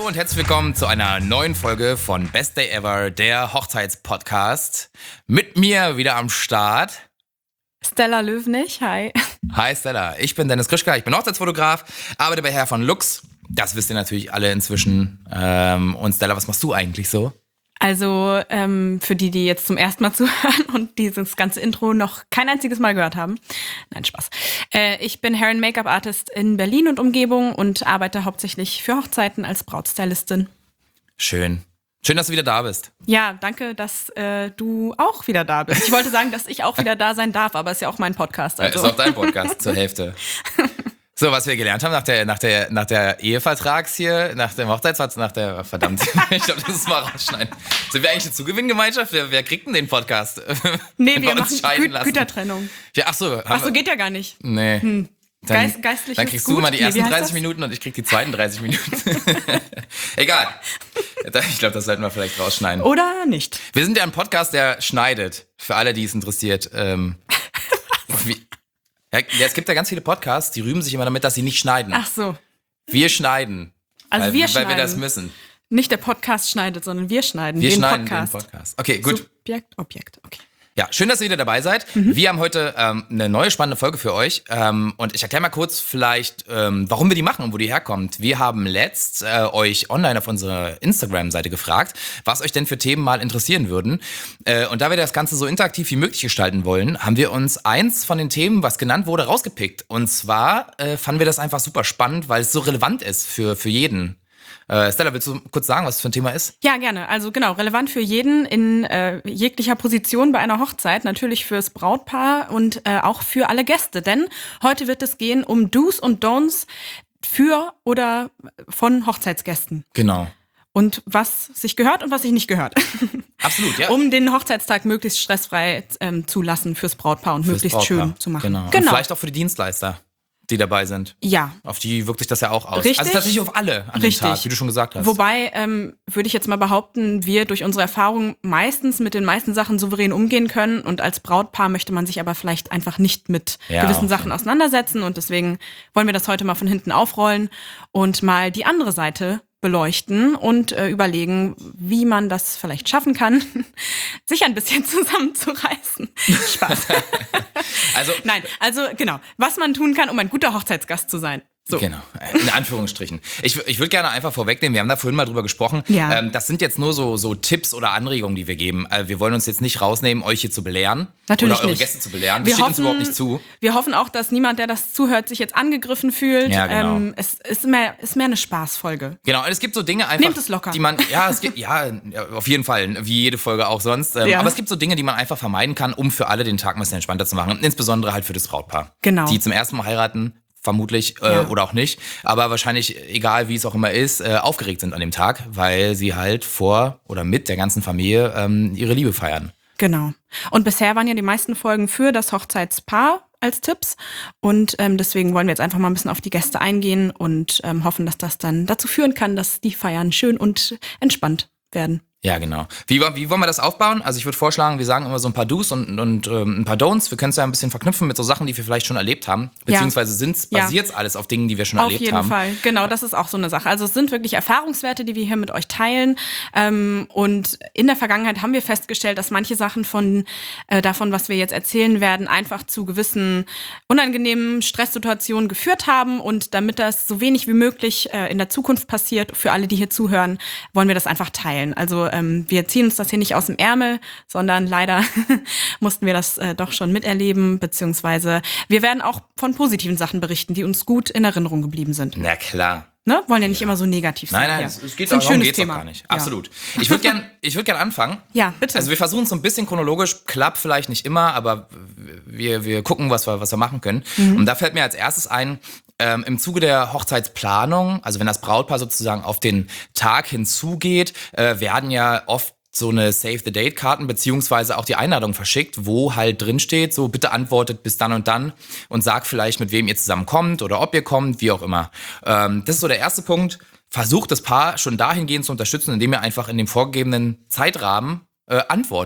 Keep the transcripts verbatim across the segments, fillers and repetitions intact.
Hallo und herzlich willkommen zu einer neuen Folge von Best Day Ever, der Hochzeitspodcast. Mit mir wieder am Start Stella Löwenich, hi. Hi Stella, ich bin Dennis Krischka, ich bin Hochzeitsfotograf, arbeite bei Herr von Lux. Das wisst ihr natürlich alle inzwischen. Ähm, und Stella, was machst du eigentlich so? Also ähm, für die, die jetzt zum ersten Mal zuhören und dieses ganze Intro noch kein einziges Mal gehört haben. Nein, Spaß. Äh, ich bin Hair- und Make-up-Artist in Berlin und Umgebung und arbeite hauptsächlich für Hochzeiten als Brautstylistin. Schön. Schön, dass du wieder da bist. Ja, danke, dass äh, du auch wieder da bist. Ich wollte sagen, dass ich auch wieder da sein darf, aber es ist ja auch mein Podcast. Also. Ja, ist auch dein Podcast zur Hälfte. So, was wir gelernt haben nach der, nach der, nach der Ehevertrags hier, nach dem Hochzeitsvertrag, nach der, verdammt, ich glaube, das ist mal rausschneiden. Sind wir eigentlich eine Zugewinngemeinschaft? Wer, wer kriegt denn den Podcast? Nee, wir, wir machen Gü- Gütertrennung. Ja, ach so. Ach so, geht ja gar nicht. Nee. Hm. Dann, Geist, geistliches dann kriegst Gut? du immer die ersten nee, dreißig das? Minuten und ich krieg die zweiten dreißig Minuten. Egal. Ich glaube, das sollten wir vielleicht rausschneiden. Oder nicht. Wir sind ja ein Podcast, der schneidet. Für alle, die es interessiert. Ähm, wie, ja, es gibt ja ganz viele Podcasts, die rühmen sich immer damit, dass sie nicht schneiden. Ach so. Wir schneiden. Also weil, wir weil schneiden. wir das müssen. Nicht der Podcast schneidet, sondern wir schneiden Wir den schneiden Podcast. den Podcast. Okay, gut. Subjekt, Objekt, okay. Ja, schön, dass ihr wieder dabei seid. Mhm. Wir haben heute ähm, eine neue spannende Folge für euch. Ähm, und ich erkläre mal kurz vielleicht, ähm, warum wir die machen und wo die herkommt. Wir haben letzt äh, euch online auf unserer Instagram-Seite gefragt, was euch denn für Themen mal interessieren würden. Äh, und da wir das Ganze so interaktiv wie möglich gestalten wollen, haben wir uns eins von den Themen, was genannt wurde, rausgepickt. Und zwar äh, fanden wir das einfach super spannend, weil es so relevant ist für, für jeden. Äh, Stella, willst du kurz sagen, was das für ein Thema ist? Ja, gerne. Also genau, relevant für jeden in äh, jeglicher Position bei einer Hochzeit, natürlich fürs Brautpaar und äh, auch für alle Gäste. Denn heute wird es gehen um Do's und Don'ts für oder von Hochzeitsgästen. Genau. Und was sich gehört und was sich nicht gehört. Absolut, ja. Um den Hochzeitstag möglichst stressfrei ähm, zu lassen fürs Brautpaar und Fürs möglichst Brautpaar. schön zu machen. Genau. genau. Und vielleicht auch für die Dienstleister, die dabei sind. Ja. Auf die wirkt sich das ja auch aus. Richtig. Also tatsächlich auf alle an Richtig. dem Tag, wie du schon gesagt hast. Wobei, ähm, würde ich jetzt mal behaupten, wir durch unsere Erfahrung meistens mit den meisten Sachen souverän umgehen können und als Brautpaar möchte man sich aber vielleicht einfach nicht mit Ja, gewissen okay. Sachen auseinandersetzen und deswegen wollen wir das heute mal von hinten aufrollen und mal die andere Seite beleuchten und äh, überlegen, wie man das vielleicht schaffen kann, sich ein bisschen zusammenzureißen. Spaß. Also, Nein, also genau, was man tun kann, um ein guter Hochzeitsgast zu sein. So. Genau, in Anführungsstrichen. Ich, ich würde gerne einfach vorwegnehmen, wir haben da vorhin mal drüber gesprochen. Ja. Ähm, das sind jetzt nur so, so Tipps oder Anregungen, die wir geben. Also wir wollen uns jetzt nicht rausnehmen, euch hier zu belehren. Natürlich oder eure nicht. Gäste zu belehren. Das Wir steht uns hoffen- überhaupt nicht zu. Wir hoffen auch, dass niemand, der das zuhört, sich jetzt angegriffen fühlt. Ja, genau. ähm, es ist mehr, ist mehr eine Spaßfolge. Genau, und es gibt so Dinge einfach, Nehmt es locker. die man, ja, es gibt, ja, ja, auf jeden Fall, wie jede Folge auch sonst. Ähm, Ja. Aber es gibt so Dinge, die man einfach vermeiden kann, um für alle den Tag ein bisschen entspannter zu machen. Insbesondere halt für das Brautpaar. Genau. Die zum ersten Mal heiraten. Vermutlich äh, Ja. oder auch nicht, aber wahrscheinlich, egal wie es auch immer ist, äh, aufgeregt sind an dem Tag, weil sie halt vor oder mit der ganzen Familie ähm, ihre Liebe feiern. Genau. Und bisher waren ja die meisten Folgen für das Hochzeitspaar als Tipps. Und ähm, deswegen wollen wir jetzt einfach mal ein bisschen auf die Gäste eingehen und ähm, hoffen, dass das dann dazu führen kann, dass die Feiern schön und entspannt werden. Ja, genau. Wie, wie wollen wir das aufbauen? Also ich würde vorschlagen, wir sagen immer so ein paar Do's und, und ähm, ein paar Don'ts. Wir können es ja ein bisschen verknüpfen mit so Sachen, die wir vielleicht schon erlebt haben. Beziehungsweise sind's, Ja. basiert's alles auf Dingen, die wir schon Auf erlebt jeden haben. Fall, genau, das ist auch so eine Sache. Also es sind wirklich Erfahrungswerte, die wir hier mit euch teilen. Ähm, und in der Vergangenheit haben wir festgestellt, dass manche Sachen von äh, davon, was wir jetzt erzählen werden, einfach zu gewissen unangenehmen Stresssituationen geführt haben. Und damit das so wenig wie möglich äh, in der Zukunft passiert, für alle, die hier zuhören, wollen wir das einfach teilen. Also ähm, wir ziehen uns das hier nicht aus dem Ärmel, sondern leider mussten wir das äh, doch schon miterleben, beziehungsweise wir werden auch von positiven Sachen berichten, die uns gut in Erinnerung geblieben sind. Na klar. Ne? Wollen ja nicht immer so negativ sein. Nein, nein, Ja. es, es geht ist ein auch, darum schönes geht's auch Thema. gar nicht. Ja. Absolut. Ich würde gern, ich würde gern anfangen. Ja, bitte. Also wir versuchen es so ein bisschen chronologisch, klappt vielleicht nicht immer, aber wir, wir gucken, was wir, was wir machen können. Mhm. Und da fällt mir als erstes ein, ähm, im Zuge der Hochzeitsplanung, also wenn das Brautpaar sozusagen auf den Tag hinzugeht, äh, werden ja oft so eine Save-the-Date-Karten beziehungsweise auch die Einladung verschickt, wo halt drin steht, so bitte antwortet bis dann und dann und sagt vielleicht, mit wem ihr zusammen kommt oder ob ihr kommt, wie auch immer. Ähm, das ist so der erste Punkt. Versucht das Paar schon dahingehend zu unterstützen, indem ihr einfach in dem vorgegebenen Zeitrahmen äh, antwortet.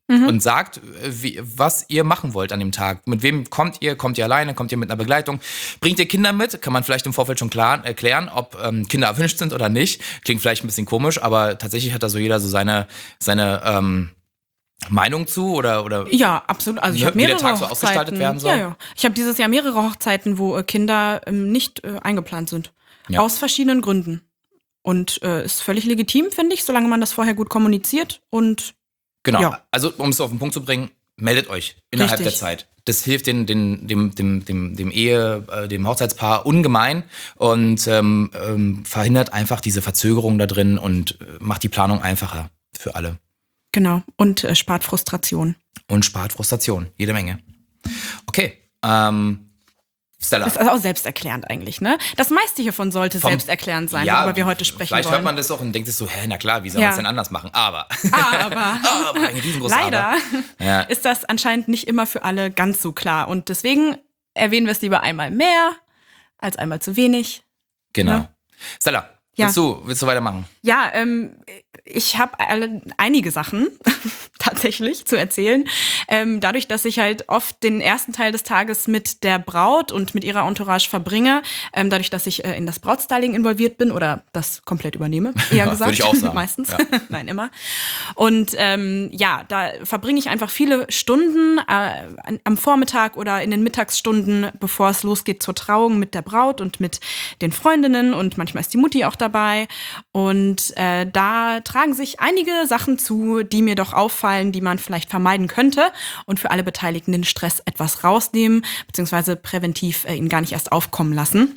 mhm. und sagt, wie, was ihr machen wollt an dem Tag. Mit wem kommt ihr? Kommt ihr alleine? Kommt ihr mit einer Begleitung? Bringt ihr Kinder mit? Kann man vielleicht im Vorfeld schon klar erklären, ob ähm, Kinder erwünscht sind oder nicht. Klingt vielleicht ein bisschen komisch, aber tatsächlich hat da so jeder so seine, seine ähm, Meinung zu oder oder ja, absolut. Also ich habe mehrere wie der Tag so Hochzeiten. ausgestaltet werden soll. Ja, ja. Ich habe dieses Jahr mehrere Hochzeiten, wo äh, Kinder ähm, nicht äh, eingeplant sind. Ja. Aus verschiedenen Gründen. Und äh, ist völlig legitim, finde ich, solange man das vorher gut kommuniziert und genau. Ja. Also um es auf den Punkt zu bringen, meldet euch innerhalb Richtig. der Zeit. Das hilft den, den, dem, dem, dem, dem Ehe, äh, dem Hochzeitspaar ungemein und ähm, ähm, verhindert einfach diese Verzögerung da drin und äh, macht die Planung einfacher für alle. Genau. Und äh, spart Frustration. Und spart Frustration. Jede Menge. Okay. Ähm, Stella. Das ist also auch selbsterklärend eigentlich, ne? Das meiste hiervon sollte Vom, selbsterklärend sein, ja, worüber wir heute sprechen vielleicht wollen. hört man das auch und denkt sich so, hä, na klar, wie soll man Ja. es denn anders machen? Aber, Aber, aber ein riesengroßes leider Aber. Ja. ist das anscheinend nicht immer für alle ganz so klar. Und deswegen erwähnen wir es lieber einmal mehr als einmal zu wenig. Genau. Ja. Stella, Ja. willst du, willst du weitermachen? Ja, ähm, ich habe einige Sachen tatsächlich zu erzählen. Ähm, dadurch, dass ich halt oft den ersten Teil des Tages mit der Braut und mit ihrer Entourage verbringe, ähm, dadurch, dass ich äh, in das Brautstyling involviert bin oder das komplett übernehme, eher Ja, gesagt. würde ich auch sagen. Meistens. Ja. Nein, immer. Und ähm, ja, da verbringe ich einfach viele Stunden äh, an, am Vormittag oder in den Mittagsstunden, bevor es losgeht zur Trauung mit der Braut und mit den Freundinnen und manchmal ist die Mutti auch dabei. Und äh, da tragen sich einige Sachen zu, die mir doch auffallen, die man vielleicht vermeiden könnte und für alle Beteiligten den Stress etwas rausnehmen, beziehungsweise präventiv äh, ihn gar nicht erst aufkommen lassen.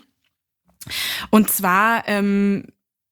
Und zwar, ähm,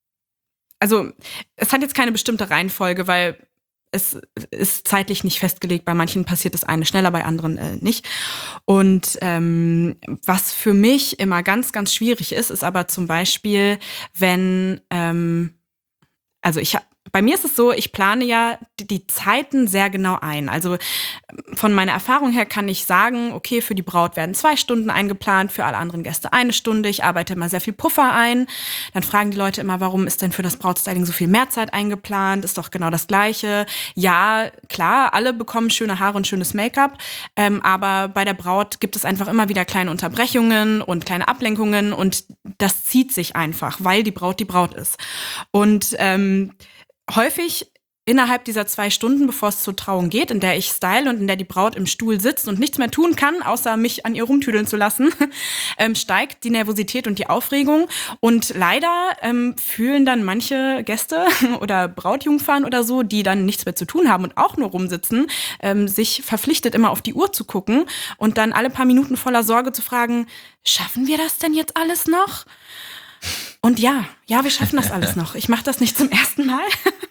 also es hat jetzt keine bestimmte Reihenfolge, weil es ist zeitlich nicht festgelegt. Bei manchen passiert das eine schneller, bei anderen äh, nicht. Und ähm, was für mich immer ganz, ganz schwierig ist, ist aber zum Beispiel, wenn, ähm, also ich habe bei mir ist es so, ich plane ja die, die Zeiten sehr genau ein. Also von meiner Erfahrung her kann ich sagen, okay, für die Braut werden zwei Stunden eingeplant, für alle anderen Gäste eine Stunde. Ich arbeite immer sehr viel Puffer ein. Dann fragen die Leute immer, warum ist denn für das Brautstyling so viel mehr Zeit eingeplant? Ist doch genau das Gleiche. Ja, klar, alle bekommen schöne Haare und schönes Make-up. Ähm, aber bei der Braut gibt es einfach immer wieder kleine Unterbrechungen und kleine Ablenkungen. Und das zieht sich einfach, weil die Braut die Braut ist. Und ähm, häufig innerhalb dieser zwei Stunden, bevor es zur Trauung geht, in der ich style und in der die Braut im Stuhl sitzt und nichts mehr tun kann, außer mich an ihr rumtüdeln zu lassen, ähm, steigt die Nervosität und die Aufregung. Und leider ähm, fühlen dann manche Gäste oder Brautjungfern oder so, die dann nichts mehr zu tun haben und auch nur rumsitzen, ähm, sich verpflichtet, immer auf die Uhr zu gucken und dann alle paar Minuten voller Sorge zu fragen, schaffen wir das denn jetzt alles noch? Und ja, ja, wir schaffen das alles noch. Ich mache das nicht zum ersten Mal.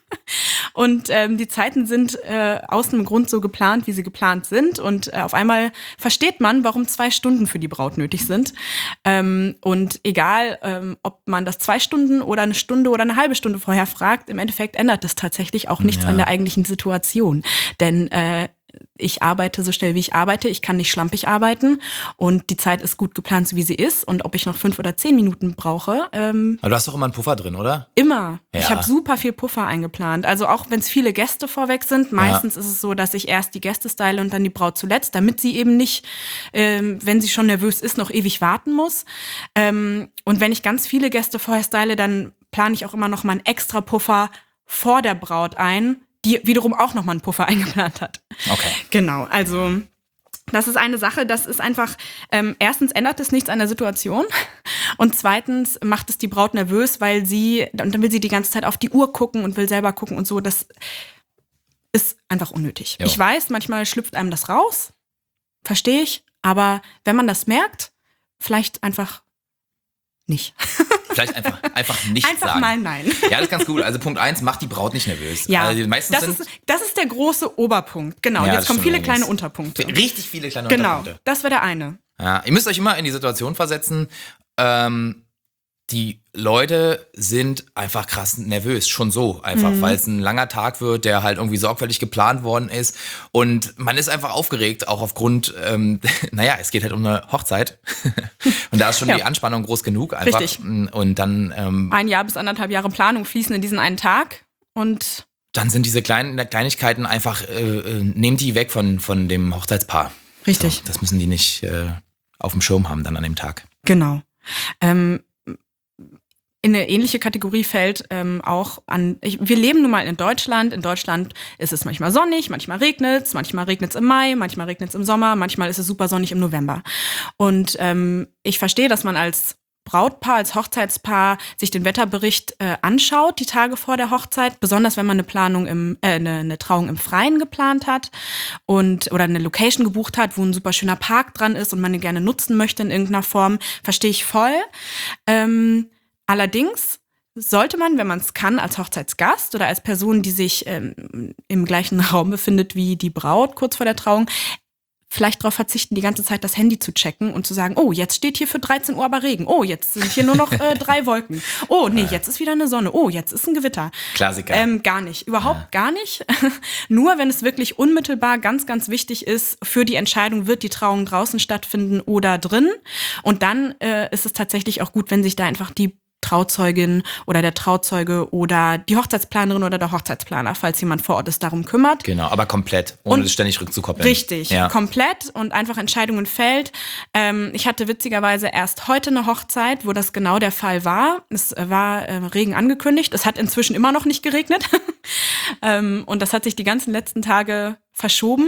Und ähm, die Zeiten sind äh, aus einem Grund so geplant, wie sie geplant sind. Und äh, auf einmal versteht man, warum zwei Stunden für die Braut nötig sind. Ähm, und egal, ähm, ob man das zwei Stunden oder eine Stunde oder eine halbe Stunde vorher fragt, im Endeffekt ändert das tatsächlich auch nichts Ja. an der eigentlichen Situation. Denn äh, ich arbeite so schnell, wie ich arbeite. Ich kann nicht schlampig arbeiten. Und die Zeit ist gut geplant, so wie sie ist. Und ob ich noch fünf oder zehn Minuten brauche, ähm, Aber du hast doch immer einen Puffer drin, oder? immer. Ja. Ich habe super viel Puffer eingeplant. Also auch wenn es viele Gäste vorweg sind, meistens ist es so, dass ich erst die Gäste style und dann die Braut zuletzt, damit sie eben nicht, ähm, wenn sie schon nervös ist, noch ewig warten muss. Ähm, und wenn ich ganz viele Gäste vorher style, dann plane ich auch immer noch mal einen extra Puffer vor der Braut ein, die wiederum auch noch mal einen Puffer eingeplant hat. Okay. Genau, also das ist eine Sache, das ist einfach, ähm, erstens ändert es nichts an der Situation und zweitens macht es die Braut nervös, weil sie, und dann will sie die ganze Zeit auf die Uhr gucken und will selber gucken und so, das ist einfach unnötig. Jo. Ich weiß, manchmal schlüpft einem das raus, verstehe ich, aber wenn man das merkt, vielleicht einfach nicht. Vielleicht einfach, einfach nicht Einfach sagen. mal nein. Ja, das ist ganz cool. Also Punkt eins, macht die Braut nicht nervös. Ja, also die meisten das sind ist, das ist der große Oberpunkt. Genau, Ja, und das jetzt kommen stimmt viele allerdings. kleine Unterpunkte. richtig viele kleine Genau, Unterpunkte. das wäre der eine. Ja, ihr müsst euch immer in die Situation versetzen, ähm, die Leute sind einfach krass nervös, schon so einfach, Mhm. weil es ein langer Tag wird, der halt irgendwie sorgfältig geplant worden ist und man ist einfach aufgeregt, auch aufgrund, ähm, naja, es geht halt um eine Hochzeit und da ist schon Ja. die Anspannung groß genug einfach. Richtig. Und dann, ähm, Ein Jahr bis anderthalb Jahre Planung fließen in diesen einen Tag und dann sind diese kleinen Kleinigkeiten einfach, äh, äh, nehmt die weg von, von dem Hochzeitspaar. Richtig. So, das müssen die nicht äh, auf dem Schirm haben dann an dem Tag. Genau. Ähm, in eine ähnliche Kategorie fällt ähm, auch an, ich, wir leben nun mal in Deutschland. In Deutschland ist es manchmal sonnig, manchmal regnet es, manchmal regnet es im Mai, manchmal regnet es im Sommer, manchmal ist es super sonnig im November. Und ähm, ich verstehe, dass man als Brautpaar, als Hochzeitspaar sich den Wetterbericht äh, anschaut, die Tage vor der Hochzeit, besonders wenn man eine Planung im, äh, eine, eine Trauung im Freien geplant hat und oder eine Location gebucht hat, wo ein super schöner Park dran ist und man ihn gerne nutzen möchte in irgendeiner Form, verstehe ich voll. Ähm, allerdings sollte man, wenn man es kann, als Hochzeitsgast oder als Person, die sich ähm, im gleichen Raum befindet wie die Braut kurz vor der Trauung, vielleicht darauf verzichten, die ganze Zeit das Handy zu checken und zu sagen, oh, jetzt steht hier für dreizehn Uhr aber Regen. Oh, jetzt sind hier nur noch äh, drei Wolken. Oh, nee, jetzt ist wieder eine Sonne. Oh, jetzt ist ein Gewitter. Klassiker. Ähm, gar nicht. Überhaupt ja. gar nicht. Nur wenn es wirklich unmittelbar ganz, ganz wichtig ist für die Entscheidung, wird die Trauung draußen stattfinden oder drin. Und dann äh, ist es tatsächlich auch gut, wenn sich da einfach die Trauzeugin oder der Trauzeuge oder die Hochzeitsplanerin oder der Hochzeitsplaner, falls jemand vor Ort ist, darum kümmert. Genau, aber komplett, ohne und das ständig rückzukoppeln. Richtig, ja. komplett und einfach Entscheidungen fällt. Ähm, ich hatte witzigerweise erst heute eine Hochzeit, wo das genau der Fall war. Es war äh, Regen angekündigt. Es hat inzwischen immer noch nicht geregnet. ähm, und das hat sich die ganzen letzten Tage verschoben.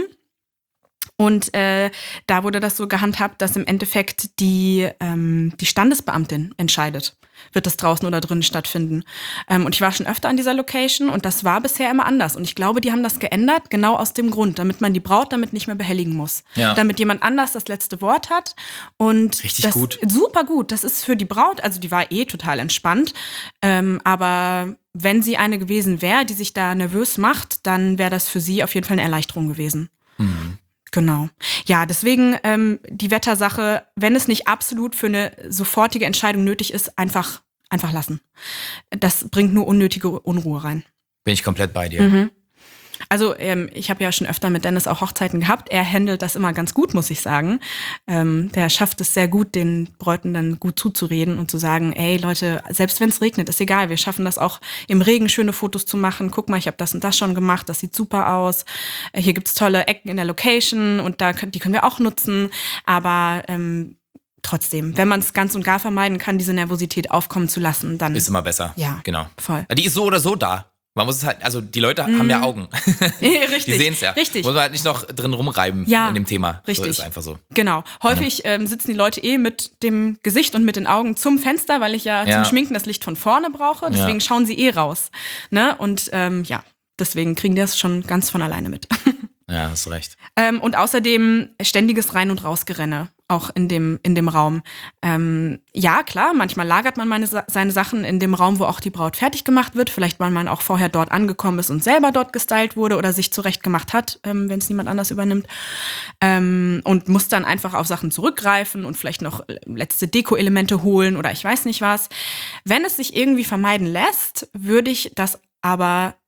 Und äh, da wurde das so gehandhabt, dass im Endeffekt die, ähm, die Standesbeamtin entscheidet, wird das draußen oder drinnen stattfinden. Ähm, und ich war schon öfter an dieser Location und das war bisher immer anders. Und ich glaube, die haben das geändert, genau aus dem Grund, damit man die Braut damit nicht mehr behelligen muss. Ja. Damit jemand anders das letzte Wort hat. Und Richtig das, gut. Super gut. Das ist für die Braut, also die war eh total entspannt. Ähm, aber wenn sie eine gewesen wäre, die sich da nervös macht, dann wäre das für sie auf jeden Fall eine Erleichterung gewesen. Mhm. Genau. Ja, deswegen ähm, die Wettersache, wenn es nicht absolut für eine sofortige Entscheidung nötig ist, einfach, einfach lassen. Das bringt nur unnötige Unruhe rein. Bin ich komplett bei dir. Mhm. Also ähm, ich habe ja schon öfter mit Dennis auch Hochzeiten gehabt. Er handelt das immer ganz gut, muss ich sagen. Ähm, der schafft es sehr gut, den Bräuten dann gut zuzureden und zu sagen, ey Leute, selbst wenn es regnet, ist egal. Wir schaffen das auch im Regen, schöne Fotos zu machen. Guck mal, ich habe das und das schon gemacht. Das sieht super aus. Äh, hier gibt's tolle Ecken in der Location und da die können wir auch nutzen. Aber ähm, trotzdem, wenn man es ganz und gar vermeiden kann, diese Nervosität aufkommen zu lassen, dann ist immer besser. Ja, genau. Voll. Die ist so oder so da. Man muss es halt, also die Leute Mhm. haben ja Augen. Richtig. Die sehen es ja. Richtig. Muss man halt nicht noch drin rumreiben Ja, in dem Thema. richtig. So ist einfach so. Genau. Häufig ähm, sitzen die Leute eh mit dem Gesicht und mit den Augen zum Fenster, weil ich ja, Ja. zum Schminken das Licht von vorne brauche. Deswegen Ja. schauen sie eh raus. Ne? Und ähm, ja, deswegen kriegen die das schon ganz von alleine mit. Ja, hast recht. Ähm, und außerdem ständiges Rein- und Rausgerenne, auch in dem, in dem Raum. Ähm, ja, klar, manchmal lagert man meine, seine Sachen in dem Raum, wo auch die Braut fertig gemacht wird. Vielleicht, weil man auch vorher dort angekommen ist und selber dort gestylt wurde oder sich zurecht gemacht hat, ähm, wenn es niemand anders übernimmt. Ähm, und muss dann einfach auf Sachen zurückgreifen und vielleicht noch letzte Deko-Elemente holen oder ich weiß nicht was. Wenn es sich irgendwie vermeiden lässt, würde ich das aber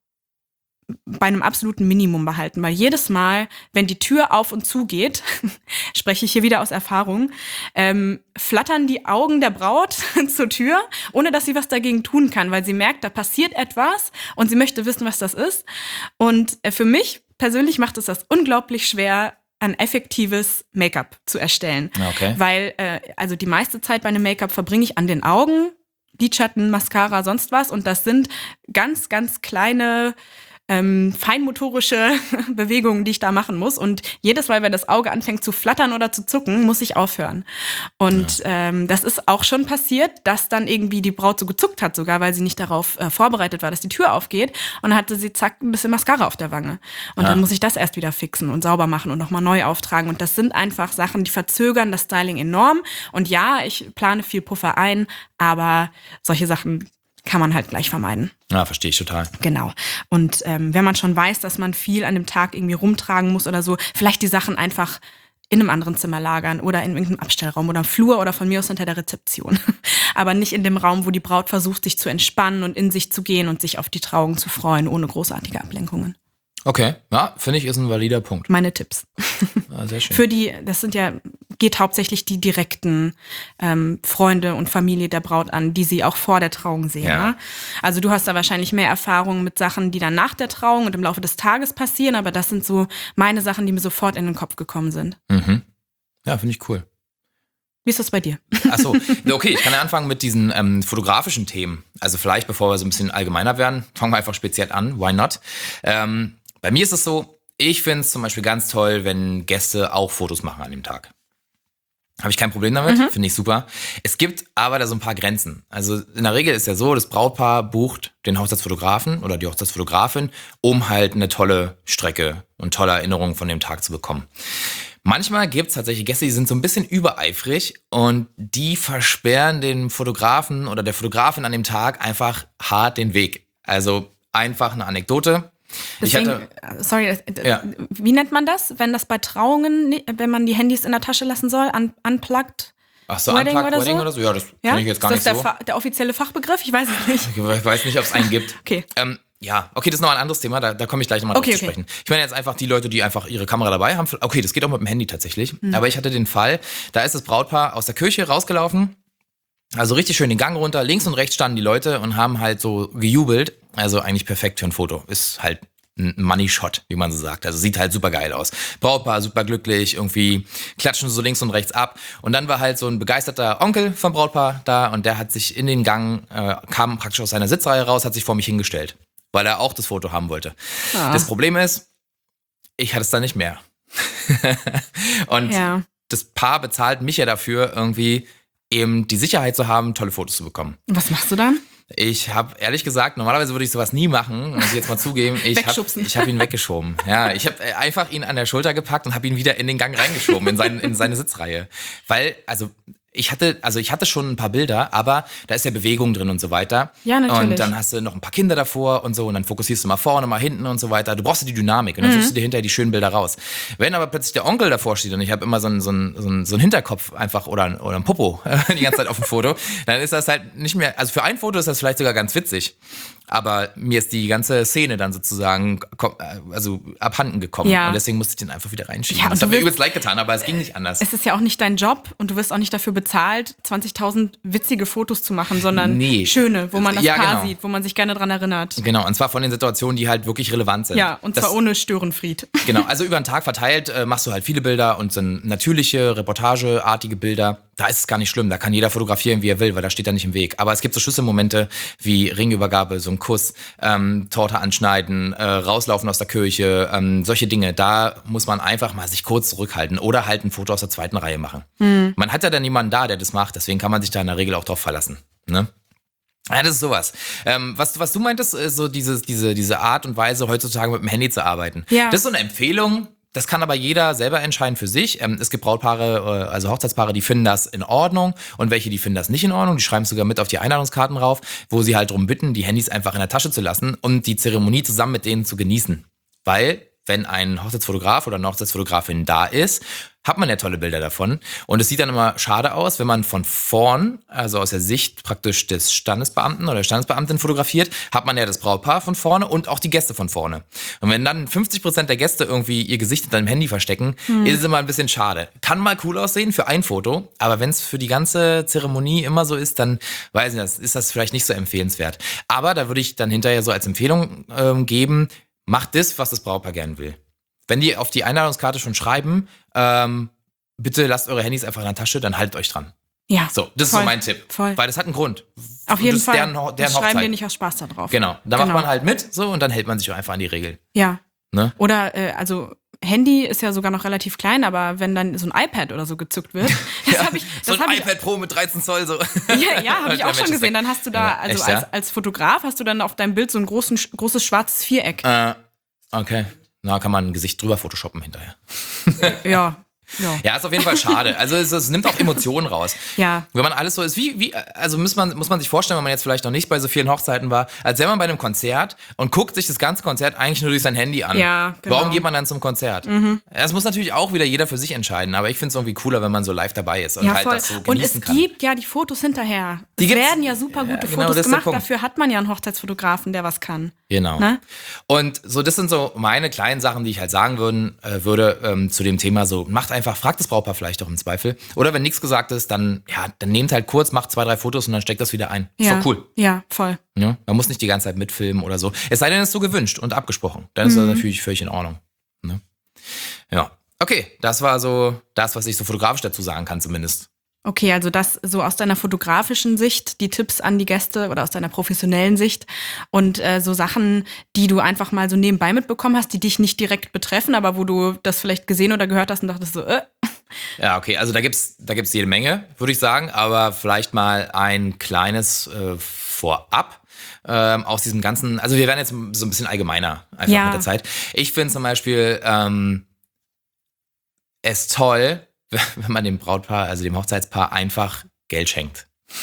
bei einem absoluten Minimum behalten, weil jedes Mal, wenn die Tür auf und zu geht, spreche ich hier wieder aus Erfahrung, ähm, flattern die Augen der Braut zur Tür, ohne dass sie was dagegen tun kann, weil sie merkt, da passiert etwas und sie möchte wissen, was das ist. Und äh, für mich persönlich macht es das unglaublich schwer, ein effektives Make-up zu erstellen. Okay. Weil, äh, also die meiste Zeit bei einem Make-up verbringe ich an den Augen, Lidschatten, Mascara, sonst was. Und das sind ganz, ganz kleine Ähm, feinmotorische Bewegungen, die ich da machen muss. Und jedes Mal, wenn das Auge anfängt zu flattern oder zu zucken, muss ich aufhören. Und ja. ähm, das ist auch schon passiert, dass dann irgendwie die Braut so gezuckt hat, sogar weil sie nicht darauf äh, vorbereitet war, dass die Tür aufgeht. Und dann hatte sie zack ein bisschen Mascara auf der Wange. Und ja. dann muss ich das erst wieder fixen und sauber machen und nochmal neu auftragen. Und das sind einfach Sachen, die verzögern das Styling enorm. Und ja, ich plane viel Puffer ein, aber solche Sachen kann man halt gleich vermeiden. Ja, verstehe ich total. Genau. Und ähm, wenn man schon weiß, dass man viel an dem Tag irgendwie rumtragen muss oder so, vielleicht die Sachen einfach in einem anderen Zimmer lagern oder in irgendeinem Abstellraum oder im Flur oder von mir aus hinter der Rezeption. Aber nicht in dem Raum, wo die Braut versucht, sich zu entspannen und in sich zu gehen und sich auf die Trauung zu freuen, ohne großartige Ablenkungen. Okay, ja, finde ich, ist ein valider Punkt. Meine Tipps. Ja, sehr schön. Für die, das sind ja geht hauptsächlich die direkten ähm, Freunde und Familie der Braut an, die sie auch vor der Trauung sehen. Ja. Ne? Also du hast da wahrscheinlich mehr Erfahrung mit Sachen, die dann nach der Trauung und im Laufe des Tages passieren, aber das sind so meine Sachen, die mir sofort in den Kopf gekommen sind. Mhm. Ja, finde ich cool. Wie ist das bei dir? Achso, okay, ich kann ja anfangen mit diesen ähm, fotografischen Themen. Also vielleicht, bevor wir so ein bisschen allgemeiner werden, fangen wir einfach speziell an. Why not? Ähm, bei mir ist es so, ich finde es zum Beispiel ganz toll, wenn Gäste auch Fotos machen an dem Tag. Habe ich kein Problem damit, mhm. finde ich super. Es gibt aber da so ein paar Grenzen. Also in der Regel ist ja so, das Brautpaar bucht den Hochzeitsfotografen oder die Hochzeitsfotografin, um halt eine tolle Strecke und tolle Erinnerungen von dem Tag zu bekommen. Manchmal gibt es tatsächlich Gäste, die sind so ein bisschen übereifrig und die versperren dem Fotografen oder der Fotografin an dem Tag einfach hart den Weg. Also einfach eine Anekdote. Deswegen, ich hatte, sorry, ja. Wie nennt man das, wenn das bei Trauungen, wenn man die Handys in der Tasche lassen soll, un- unplugged? Ach so, Wedding Unplugged oder Wedding so? oder so? Ja, das Ja? finde ich jetzt gar ist das nicht der, so. Fa- der offizielle Fachbegriff? Ich weiß es nicht. Ich weiß nicht, ob es einen gibt. Okay. Ähm, ja, okay, das ist noch ein anderes Thema, da, da komme ich gleich nochmal Okay, drauf zu okay. sprechen. Ich meine jetzt einfach die Leute, die einfach ihre Kamera dabei haben. Okay, das geht auch mit dem Handy tatsächlich. Mhm. Aber ich hatte den Fall, da ist das Brautpaar aus der Kirche rausgelaufen, also richtig schön den Gang runter, links und rechts standen die Leute und haben halt so gejubelt. Also eigentlich perfekt für ein Foto. Ist halt ein Money Shot, wie man so sagt. Also sieht halt super geil aus. Brautpaar super glücklich, irgendwie klatschen so links und rechts ab. Und dann war halt so ein begeisterter Onkel vom Brautpaar da und der hat sich in den Gang, äh, kam praktisch aus seiner Sitzreihe raus, hat sich vor mich hingestellt, weil er auch das Foto haben wollte. Ah. Das Problem ist, ich hatte es dann nicht mehr. Und ja. das Paar bezahlt mich ja dafür, irgendwie eben die Sicherheit zu haben, tolle Fotos zu bekommen. Und was machst du dann? Ich habe ehrlich gesagt, normalerweise würde ich sowas nie machen, muss ich jetzt mal zugeben. Ich habe ich hab ihn weggeschoben. Ja, ich habe einfach ihn an der Schulter gepackt und habe ihn wieder in den Gang reingeschoben, in, seinen, in seine Sitzreihe. Weil, also ich hatte, also ich hatte schon ein paar Bilder, aber da ist ja Bewegung drin und so weiter. Ja, natürlich. Und dann hast du noch ein paar Kinder davor und so und dann fokussierst du mal vorne, mal hinten und so weiter. Du brauchst ja die Dynamik und dann mhm. suchst du dir hinterher die schönen Bilder raus. Wenn aber plötzlich der Onkel davor steht und ich habe immer so einen, so, einen, so, einen, so einen Hinterkopf einfach oder, oder ein Popo die ganze Zeit auf dem Foto, dann ist das halt nicht mehr, also für ein Foto ist das vielleicht sogar ganz witzig. Aber mir ist die ganze Szene dann sozusagen also abhanden gekommen. Ja. Und deswegen musste ich den einfach wieder reinschieben. Ja, das hat mir übelst leid getan, aber es ging nicht anders. Es ist ja auch nicht dein Job und du wirst auch nicht dafür bezahlt, zwanzigtausend witzige Fotos zu machen, sondern nee. schöne, wo man das ja, Paar genau. sieht, wo man sich gerne dran erinnert. Genau, und zwar von den Situationen, die halt wirklich relevant sind. Ja, und das, zwar ohne Störenfried. Genau, also über den Tag verteilt äh, machst du halt viele Bilder und sind natürliche, reportageartige Bilder. Da ist es gar nicht schlimm, da kann jeder fotografieren, wie er will, weil da steht er nicht im Weg. Aber es gibt so Schlüsselmomente wie Ringübergabe, so ein Kuss, ähm, Torte anschneiden, äh, rauslaufen aus der Kirche, ähm, solche Dinge. Da muss man einfach mal sich kurz zurückhalten oder halt ein Foto aus der zweiten Reihe machen. Hm. Man hat ja dann niemanden da, der das macht, deswegen kann man sich da in der Regel auch drauf verlassen. Ne? Ja, das ist sowas. Ähm, was, was du meintest, ist so dieses, diese, diese Art und Weise, heutzutage mit dem Handy zu arbeiten. Ja. Das ist so eine Empfehlung. Das kann aber jeder selber entscheiden für sich. Ähm, es gibt Brautpaare, also Hochzeitspaare, die finden das in Ordnung und welche, die finden das nicht in Ordnung. Die schreiben es sogar mit auf die Einladungskarten rauf, wo sie halt darum bitten, die Handys einfach in der Tasche zu lassen und die Zeremonie zusammen mit denen zu genießen. Weil, wenn ein Hochzeitsfotograf oder eine Hochzeitsfotografin da ist, hat man ja tolle Bilder davon. Und es sieht dann immer schade aus, wenn man von vorn, also aus der Sicht praktisch des Standesbeamten oder der Standesbeamtin fotografiert, hat man ja das Brautpaar von vorne und auch die Gäste von vorne. Und wenn dann fünfzig Prozent der Gäste irgendwie ihr Gesicht hinter dem Handy verstecken, hm. ist es immer ein bisschen schade. Kann mal cool aussehen für ein Foto, aber wenn es für die ganze Zeremonie immer so ist, dann weiß ich nicht, ist das vielleicht nicht so empfehlenswert. Aber da würde ich dann hinterher so als Empfehlung ähm, geben, macht das, was das Brautpaar gern will. Wenn die auf die Einladungskarte schon schreiben, ähm, bitte lasst eure Handys einfach in der Tasche, dann haltet euch dran. Ja. So, das voll, ist so mein Tipp. Voll. Weil das hat einen Grund. Auf jeden Fall. Deren, deren das Hochzeit. Schreiben wir nicht aus Spaß da drauf. Genau. Da genau. macht man halt mit, so, und dann hält man sich auch einfach an die Regeln. Ja. Ne? Oder, äh, also, Handy ist ja sogar noch relativ klein, aber wenn dann so ein iPad oder so gezückt wird, das ja, habe ich. Das so ein ich, iPad Pro mit dreizehn Zoll so. Ja, ja, habe ich auch schon gesehen. Dann hast du da, ja, also echt, ja? als, als Fotograf hast du dann auf deinem Bild so ein großen, großes schwarzes Viereck. Äh, okay. Na, kann man ein Gesicht drüber photoshoppen hinterher. Ja. Ja. ja, ist auf jeden Fall schade. Also es, es nimmt auch Emotionen raus. Ja. Wenn man alles so ist, wie, wie, also muss man, muss man sich vorstellen, wenn man jetzt vielleicht noch nicht bei so vielen Hochzeiten war, als wäre man bei einem Konzert und guckt sich das ganze Konzert eigentlich nur durch sein Handy an. Ja, genau. Warum geht man dann zum Konzert? Mhm. Das muss natürlich auch wieder jeder für sich entscheiden, aber ich finde es irgendwie cooler, wenn man so live dabei ist und ja, halt voll. das so genießen kann. Und es gibt ja die Fotos hinterher. Die es gibt's? werden ja super gute ja, genau, Fotos das ist gemacht. der Punkt. Dafür hat man ja einen Hochzeitsfotografen, der was kann. Genau. Ne? Und so, das sind so meine kleinen Sachen, die ich halt sagen würden, äh, würde ähm, zu dem Thema so, macht einfach, fragt das Brautpaar vielleicht auch im Zweifel. Oder wenn nichts gesagt ist, dann, ja, dann nehmt halt kurz, macht zwei, drei Fotos und dann steckt das wieder ein. Ist Ja. doch cool. Ja, voll. Ja? Man muss nicht die ganze Zeit mitfilmen oder so. Es sei denn, es ist so gewünscht und abgesprochen. Dann ist das natürlich völlig in Ordnung. Ne? Ja. Okay, das war so das, was ich so fotografisch dazu sagen kann zumindest. Okay, also das so aus deiner fotografischen Sicht, die Tipps an die Gäste oder aus deiner professionellen Sicht und äh, so Sachen, die du einfach mal so nebenbei mitbekommen hast, die dich nicht direkt betreffen, aber wo du das vielleicht gesehen oder gehört hast und dachtest so, äh. Ja, okay, also da gibt's, da gibt's jede Menge, würde ich sagen, aber vielleicht mal ein kleines äh, Vorab. Ähm, aus diesem ganzen, also wir werden jetzt so ein bisschen allgemeiner einfach Ja. mit der Zeit. Ich finde zum Beispiel ähm, es toll, wenn man dem Brautpaar, also dem Hochzeitspaar, einfach Geld schenkt.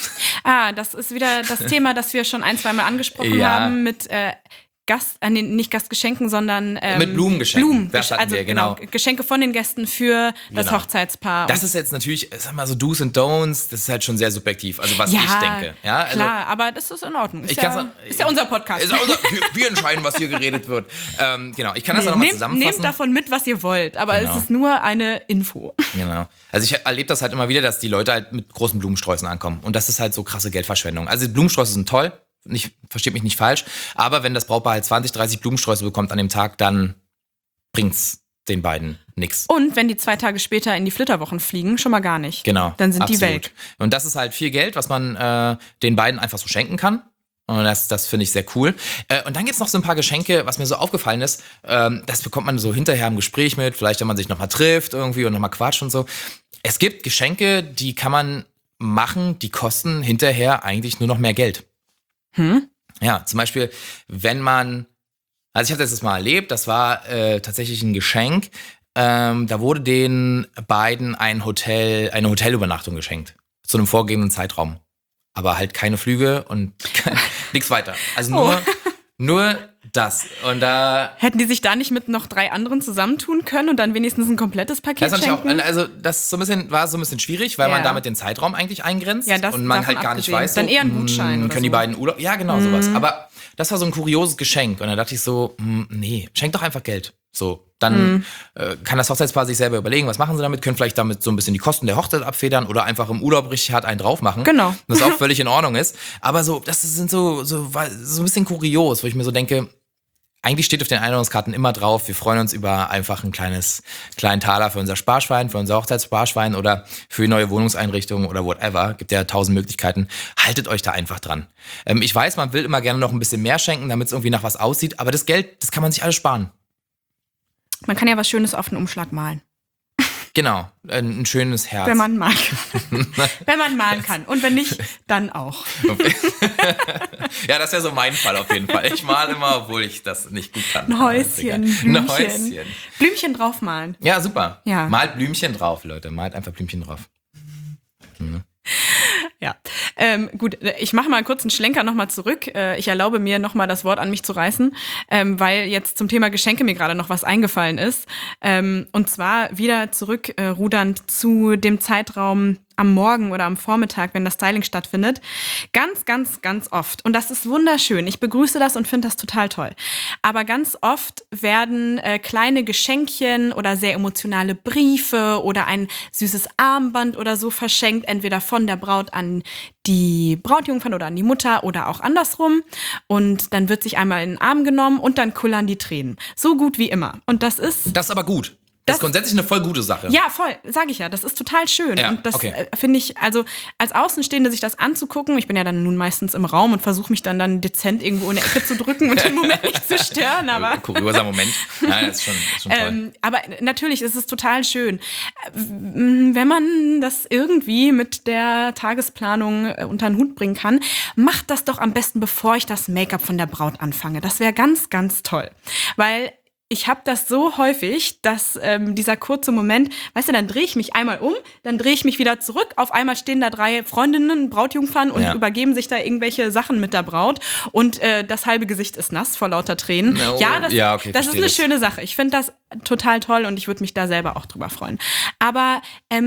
Ah, das ist wieder das Thema, das wir schon ein, zwei Mal angesprochen Ja. haben mit äh, Gast, äh, nee, nicht Gastgeschenken, sondern ähm, Mit Blumengeschenken. Blumen, Das hatten also wir, genau. Geschenke von den Gästen für das Genau. Hochzeitspaar. Das ist jetzt natürlich, sag mal so Do's und Don'ts, das ist halt schon sehr subjektiv, also was ja, ich denke. Ja, also, klar, aber das ist in Ordnung. Ist, Ich ja, kann's- ist ja unser Podcast. Ist auch unser, wir, wir entscheiden, was hier geredet wird. Ähm, genau, ich kann das auch nochmal nehmt, zusammenfassen. nehmt davon mit, was ihr wollt, aber Genau. es ist nur eine Info. Genau. Also ich erlebe das halt immer wieder, dass die Leute halt mit großen Blumensträußen ankommen. Und das ist halt so krasse Geldverschwendung. Also die Blumensträuße sind toll, nicht, versteht mich nicht falsch, aber wenn das Brautpaar halt zwanzig, dreißig Blumensträuße bekommt an dem Tag, dann bringt's den beiden nix. Und wenn die zwei Tage später in die Flitterwochen fliegen, schon mal gar nicht. Genau. Dann sind absolut. die weg. Und das ist halt viel Geld, was man äh, den beiden einfach so schenken kann. Und das, das finde ich sehr cool. Äh, und dann gibt's noch so ein paar Geschenke, was mir so aufgefallen ist. Ähm, das bekommt man so hinterher im Gespräch mit, vielleicht wenn man sich nochmal trifft irgendwie und nochmal quatscht und so. Es gibt Geschenke, die kann man machen, die kosten hinterher eigentlich nur noch mehr Geld. Hm? Ja, zum Beispiel, wenn man, also ich habe das jetzt mal erlebt, das war äh, tatsächlich ein Geschenk. Ähm, da wurde den beiden ein Hotel, eine Hotelübernachtung geschenkt. Zu einem vorgegebenen Zeitraum. Aber halt keine Flüge und nichts weiter. Also nur, Oh. nur das. Und da. Hätten die sich da nicht mit noch drei anderen zusammentun können und dann wenigstens ein komplettes Paket Das fand ich auch, schenken? also das ist so ein bisschen, war so ein bisschen schwierig, weil Ja. man damit den Zeitraum eigentlich eingrenzt Ja, das und man davon halt gar nicht abgesehen. weiß, Dann eher ein mh, Gutschein oder können die so. Mhm. beiden Urlaub, ja genau sowas. Aber das war so ein kurioses Geschenk und da dachte ich so, mh, nee, schenk doch einfach Geld. So, dann Mhm. äh, kann das Hochzeitspaar sich selber überlegen, was machen sie damit, können vielleicht damit so ein bisschen die Kosten der Hochzeit abfedern oder einfach im Urlaub richtig hart einen drauf machen. Genau. Was auch völlig in Ordnung ist. Aber so, das sind so, so, so ein bisschen kurios, wo ich mir so denke, eigentlich steht auf den Einladungskarten immer drauf, wir freuen uns über einfach ein kleines, kleinen Taler für unser Sparschwein, für unser Hochzeitssparschwein oder für die neue Wohnungseinrichtung oder whatever. Gibt ja tausend Möglichkeiten. Haltet euch da einfach dran. Ähm, ich weiß, man will immer gerne noch ein bisschen mehr schenken, damit es irgendwie nach was aussieht, aber das Geld, das kann man sich alles sparen. Man kann ja was Schönes auf den Umschlag malen. Genau, ein, ein schönes Herz. Wenn man malen kann. Wenn man malen kann. Und wenn nicht, dann auch. Ja, das wäre so mein Fall auf jeden Fall. Ich male immer, obwohl ich das nicht gut kann. Ein Häuschen, Blümchen. Ein Häuschen. Blümchen draufmalen. Ja, super. Ja. Malt Blümchen drauf, Leute. Malt einfach Blümchen drauf. Ja, ähm, gut, ich mache mal kurz einen Schlenker nochmal zurück. Äh, ich erlaube mir nochmal das Wort an mich zu reißen, ähm, weil jetzt zum Thema Geschenke mir gerade noch was eingefallen ist. Ähm, und zwar wieder zurückrudernd äh, zu dem Zeitraum am Morgen oder am Vormittag, wenn das Styling stattfindet. Ganz, ganz, ganz oft. Und das ist wunderschön. Ich begrüße das und finde das total toll. Aber ganz oft werden äh, kleine Geschenkchen oder sehr emotionale Briefe oder ein süßes Armband oder so verschenkt, entweder von der Braut an die Brautjungfern oder an die Mutter oder auch andersrum. Und dann wird sich einmal in den Arm genommen und dann kullern die Tränen. So gut wie immer. Und das ist... Das ist aber gut. Das, Das- ist grundsätzlich eine voll gute Sache. Ja, voll, sage ich ja. Das ist total schön. Ja, und das okay. äh, finde ich, also als Außenstehende sich das anzugucken, ich bin ja dann nun meistens im Raum und versuche mich dann, dann dezent irgendwo in der Ecke zu drücken und den Moment nicht zu stören, aber... Kurioser Moment. Nein, das ist schon, das ist schon toll. Ähm, aber natürlich ist es total schön. Äh, Wenn man das irgendwie mit der Tagesplanung äh, unter den Hut bringen kann, macht das doch am besten, bevor ich das Make-up von der Braut anfange. Das wäre ganz, ganz toll. Weil ich habe das so häufig, dass ähm, dieser kurze Moment, weißt du, dann drehe ich mich einmal um, dann drehe ich mich wieder zurück, auf einmal stehen da drei Freundinnen, Brautjungfern und Ja. übergeben sich da irgendwelche Sachen mit der Braut und äh, das halbe Gesicht ist nass vor lauter Tränen. No. Ja, das, Ja, okay, das ist verstehe eine das. schöne Sache. Ich finde das total toll und ich würde mich da selber auch drüber freuen. Aber ähm,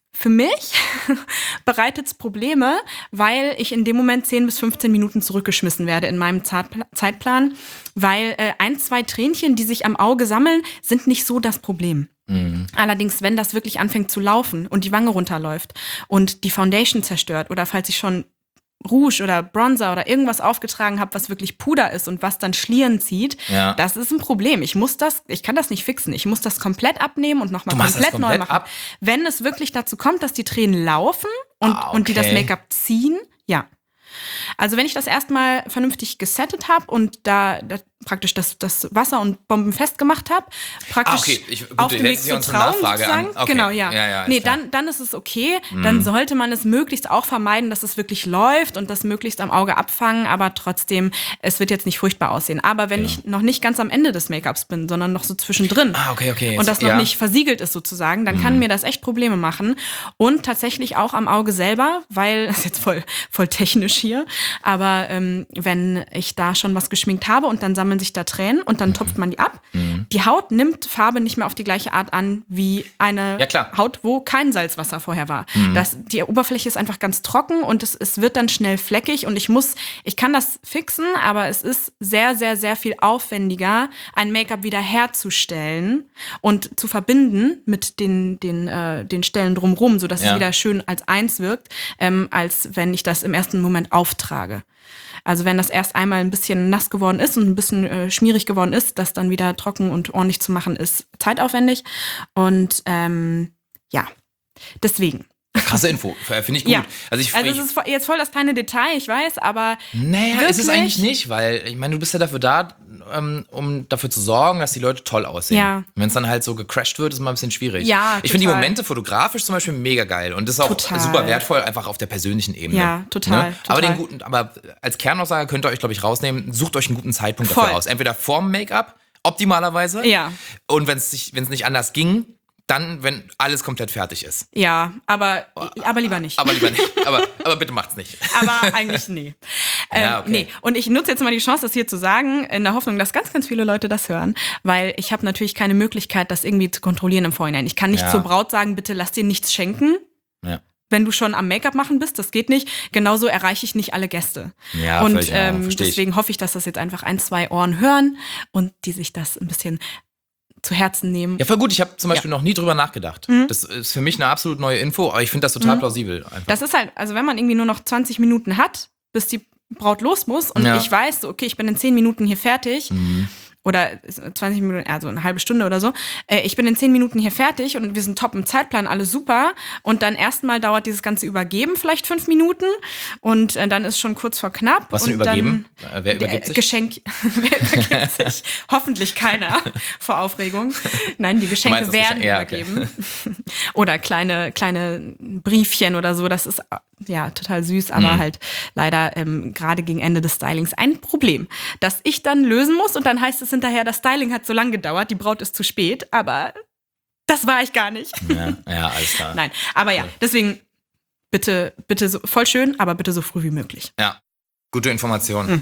Für mich bereitet es Probleme, weil ich in dem Moment zehn bis fünfzehn Minuten zurückgeschmissen werde in meinem Zeitplan, weil äh, ein, zwei Tränchen, die sich am Auge sammeln, sind nicht so das Problem. Mhm. Allerdings, wenn das wirklich anfängt zu laufen und die Wange runterläuft und die Foundation zerstört oder falls ich schon Rouge oder Bronzer oder irgendwas aufgetragen habe, was wirklich Puder ist und was dann Schlieren zieht, ja. das ist ein Problem. Ich muss das, ich kann das nicht fixen. Ich muss das komplett abnehmen und nochmal komplett, komplett neu machen. Ab? Wenn es wirklich dazu kommt, dass die Tränen laufen und, ah, okay. und die das Make-up ziehen, ja. Also wenn ich das erstmal vernünftig gesettet habe und da, da praktisch das, das Wasser und Bomben festgemacht habe, praktisch ah, okay. ich, gut, auf dem Weg zur Trauung sozusagen. Okay. Genau, ja. ja, ja nee, dann, dann ist es okay. Mhm. Dann sollte man es möglichst auch vermeiden, dass es wirklich läuft und das möglichst am Auge abfangen, aber trotzdem, es wird jetzt nicht furchtbar aussehen. Aber wenn ja. ich noch nicht ganz am Ende des Make-ups bin, sondern noch so zwischendrin ah, okay, okay. und das noch ja. nicht versiegelt ist sozusagen, dann mhm. kann mir das echt Probleme machen. Und tatsächlich auch am Auge selber, weil, das ist jetzt voll, voll technisch hier, aber ähm, wenn ich da schon was geschminkt habe und dann sammeln sich da Tränen und dann mhm. tupft man die ab. Mhm. Die Haut nimmt Farbe nicht mehr auf die gleiche Art an wie eine ja, Haut, wo kein Salzwasser vorher war. Mhm. Das, die Oberfläche ist einfach ganz trocken und es, es wird dann schnell fleckig und ich muss, ich kann das fixen, aber es ist sehr, sehr, sehr viel aufwendiger, ein Make-up wieder herzustellen und zu verbinden mit den, den, äh, den Stellen drumherum, sodass ja. es wieder schön als eins wirkt, ähm, als wenn ich das im ersten Moment auftrage. Also wenn das erst einmal ein bisschen nass geworden ist und ein bisschen äh, schmierig geworden ist, das dann wieder trocken und ordentlich zu machen, ist zeitaufwendig. Und ähm, ja, deswegen. Krasse Info, finde ich gut. Ja. Also, ich, also ich, es ist jetzt voll das kleine Detail, ich weiß, aber naja, wirklich? ist es eigentlich nicht, weil ich meine, du bist ja dafür da, ähm, um dafür zu sorgen, dass die Leute toll aussehen. Ja. Wenn es dann halt so gecrashed wird, ist es mal ein bisschen schwierig. Ja, ich finde die Momente fotografisch zum Beispiel mega geil und das ist auch total. super wertvoll, einfach auf der persönlichen Ebene. Ja, total. Ne? total. Aber, den guten, aber als Kernaussage könnt ihr euch, glaube ich, rausnehmen, sucht euch einen guten Zeitpunkt voll. dafür raus. Entweder vorm Make-up, optimalerweise. Ja. Und wenn es nicht anders ging, dann, wenn alles komplett fertig ist. Ja, aber, aber lieber nicht. Aber lieber nicht. Aber, aber bitte macht's nicht. Aber eigentlich nie. Ähm, ja, okay. Nee. Und ich nutze jetzt mal die Chance, das hier zu sagen, in der Hoffnung, dass ganz, ganz viele Leute das hören, weil ich habe natürlich keine Möglichkeit, das irgendwie zu kontrollieren im Vorhinein. Ich kann nicht ja. zur Braut sagen, bitte lass dir nichts schenken. Ja. Wenn du schon am Make-up machen bist, das geht nicht. Genauso erreiche ich nicht alle Gäste. Ja, und völlig, ähm, ja, deswegen hoffe ich, dass das jetzt einfach ein, zwei Ohren hören und die sich das ein bisschen zu Herzen nehmen. Ja, voll gut. Ich habe zum Beispiel ja. noch nie drüber nachgedacht. Mhm. Das ist für mich eine absolut neue Info, aber ich finde das total mhm. plausibel. Einfach. Das ist halt, also wenn man irgendwie nur noch zwanzig Minuten hat, bis die Braut los muss und ja. ich weiß, okay, ich bin in zehn Minuten hier fertig, mhm. oder zwanzig Minuten, also eine halbe Stunde oder so. Äh, ich bin in zehn Minuten hier fertig und wir sind top im Zeitplan, alles super. Und dann erstmal dauert dieses ganze Übergeben vielleicht fünf Minuten und äh, dann ist schon kurz vor knapp. Was für ein und Übergeben? Dann, Wer übergibt sich? Geschenk, wer übergibt sich? Hoffentlich keiner vor Aufregung. Nein, die Geschenke meinst, werden ja, übergeben. Okay. Oder kleine, kleine Briefchen oder so. Das ist ja total süß, aber mhm. halt leider ähm, gerade gegen Ende des Stylings ein Problem, das ich dann lösen muss und dann heißt es hinterher, das Styling hat so lange gedauert, die Braut ist zu spät, aber das war ich gar nicht. Ja, ja, alles klar. Nein, aber ja, deswegen bitte, bitte so, voll schön, aber bitte so früh wie möglich. Ja, gute Information. Mhm.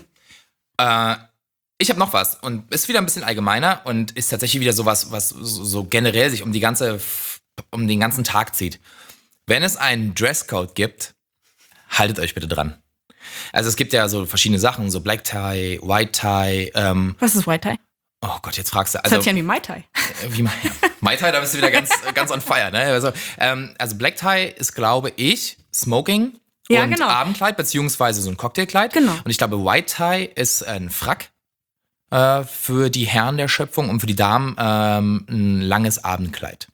Äh, ich habe noch was und ist wieder ein bisschen allgemeiner und ist tatsächlich wieder sowas, was so, so generell sich um die ganze, um den ganzen Tag zieht. Wenn es einen Dresscode gibt, haltet euch bitte dran. Also es gibt ja so verschiedene Sachen, so Black Tie, White Tie. Ähm, Was ist White Tie? Oh Gott, jetzt fragst du. Also, das hört sich an wie Mai Tai. Wie Mai, Mai Tai, da bist du wieder ganz, ganz on fire. Ne? Also, ähm, also Black Tie ist, glaube ich, Smoking ja, und genau. Abendkleid, beziehungsweise so ein Cocktailkleid. Genau. Und ich glaube, White Tie ist ein Frack äh, für die Herren der Schöpfung und für die Damen ähm, ein langes Abendkleid.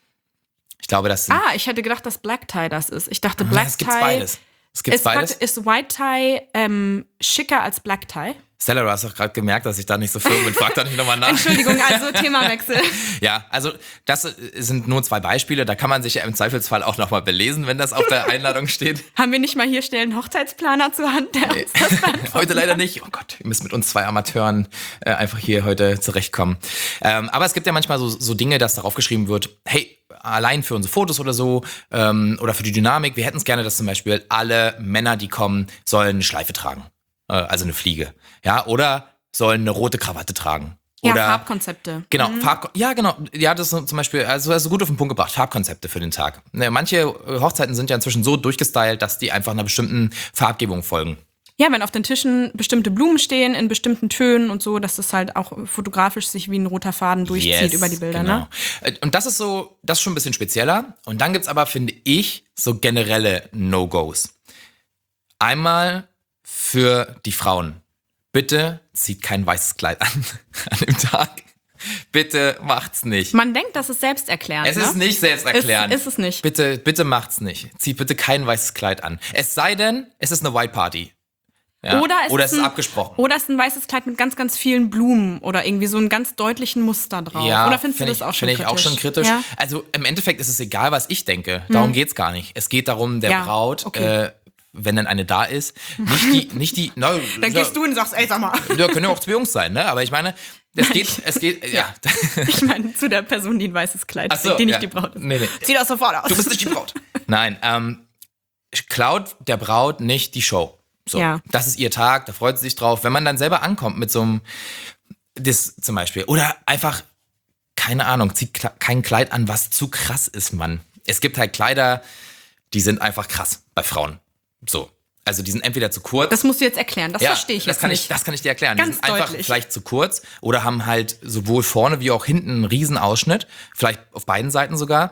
Ich glaube, das sind, Ah, ich hätte gedacht, dass Black Tie das ist. Ich dachte, Black es Tie... Es gibt beides. Es gibt ist, beides. Ist White Tie ähm, schicker als Black Tie? Stella, du hast doch gerade gemerkt, dass ich da nicht so firm bin. Frag da nicht nochmal nach. Entschuldigung, also Themawechsel. Ja, also das sind nur zwei Beispiele. Da kann man sich ja im Zweifelsfall auch nochmal belesen, wenn das auf der Einladung steht. Haben wir nicht mal hier schnell einen Hochzeitsplaner zur Hand, der uns das beantwortet? Heute leider nicht. Oh Gott, ihr müsst mit uns zwei Amateuren äh, einfach hier heute zurechtkommen. Ähm, aber es gibt ja manchmal so, so Dinge, dass darauf geschrieben wird, hey, allein für unsere Fotos oder so ähm, oder für die Dynamik, wir hätten es gerne, dass zum Beispiel alle Männer, die kommen, sollen eine Schleife tragen. Also eine Fliege, ja, oder sollen eine rote Krawatte tragen. Ja, Oder, Farbkonzepte. Genau, mhm. Farb, ja, genau. Ja, das ist zum Beispiel, also hast du gut auf den Punkt gebracht, Farbkonzepte für den Tag. Ne, manche Hochzeiten sind ja inzwischen so durchgestylt, dass die einfach einer bestimmten Farbgebung folgen. Ja, wenn auf den Tischen bestimmte Blumen stehen in bestimmten Tönen und so, dass das halt auch fotografisch sich wie ein roter Faden durchzieht yes, über die Bilder. Genau. Ne? Und das ist so, das ist schon ein bisschen spezieller. Und dann gibt's aber, finde ich, so generelle No-Gos. Einmal für die Frauen. Bitte zieht kein weißes Kleid an an dem Tag. Bitte macht's nicht. Man denkt, das ist selbsterklärend. Es ist ne? nicht selbsterklärend. Ist, ist es nicht. Bitte, bitte macht's nicht. Zieht bitte kein weißes Kleid an. Es sei denn, es ist eine White Party. Ja. Oder, es, oder ist es ist ein, abgesprochen. Oder es ist ein weißes Kleid mit ganz, ganz vielen Blumen oder irgendwie so einem ganz deutlichen Muster drauf. Ja, oder findest du das ich, auch schon ich kritisch? auch schon kritisch. Ja? Also im Endeffekt ist es egal, was ich denke. Darum hm. geht's gar nicht. Es geht darum, der ja, Braut, okay. äh, wenn dann eine da ist, nicht die, nicht die. No, dann so, gehst du und sagst, ey, sag mal. Ja, können ja auch zwei Jungs sein, ne? Aber ich meine, es geht, es geht, ja. Ich meine, zu der Person, die ein weißes Kleid trägt, so, die nicht ja. die Braut ist. Nee, nee. Zieh das sofort aus. Du bist nicht die Braut. Nein, ähm, klaut der Braut nicht die Show. So, ja. Das ist ihr Tag, da freut sie sich drauf. Wenn man dann selber ankommt mit so einem, das zum Beispiel, oder einfach, keine Ahnung, zieht kein Kleid an, was zu krass ist, Mann. Es gibt halt Kleider, die sind einfach krass bei Frauen. So. Also die sind entweder zu kurz. Das musst du jetzt erklären, das ja, verstehe ich das jetzt kann nicht. Ich, das kann ich dir erklären. Ganz die sind einfach deutlich. Vielleicht zu kurz oder haben halt sowohl vorne wie auch hinten einen riesen Ausschnitt. Vielleicht auf beiden Seiten sogar.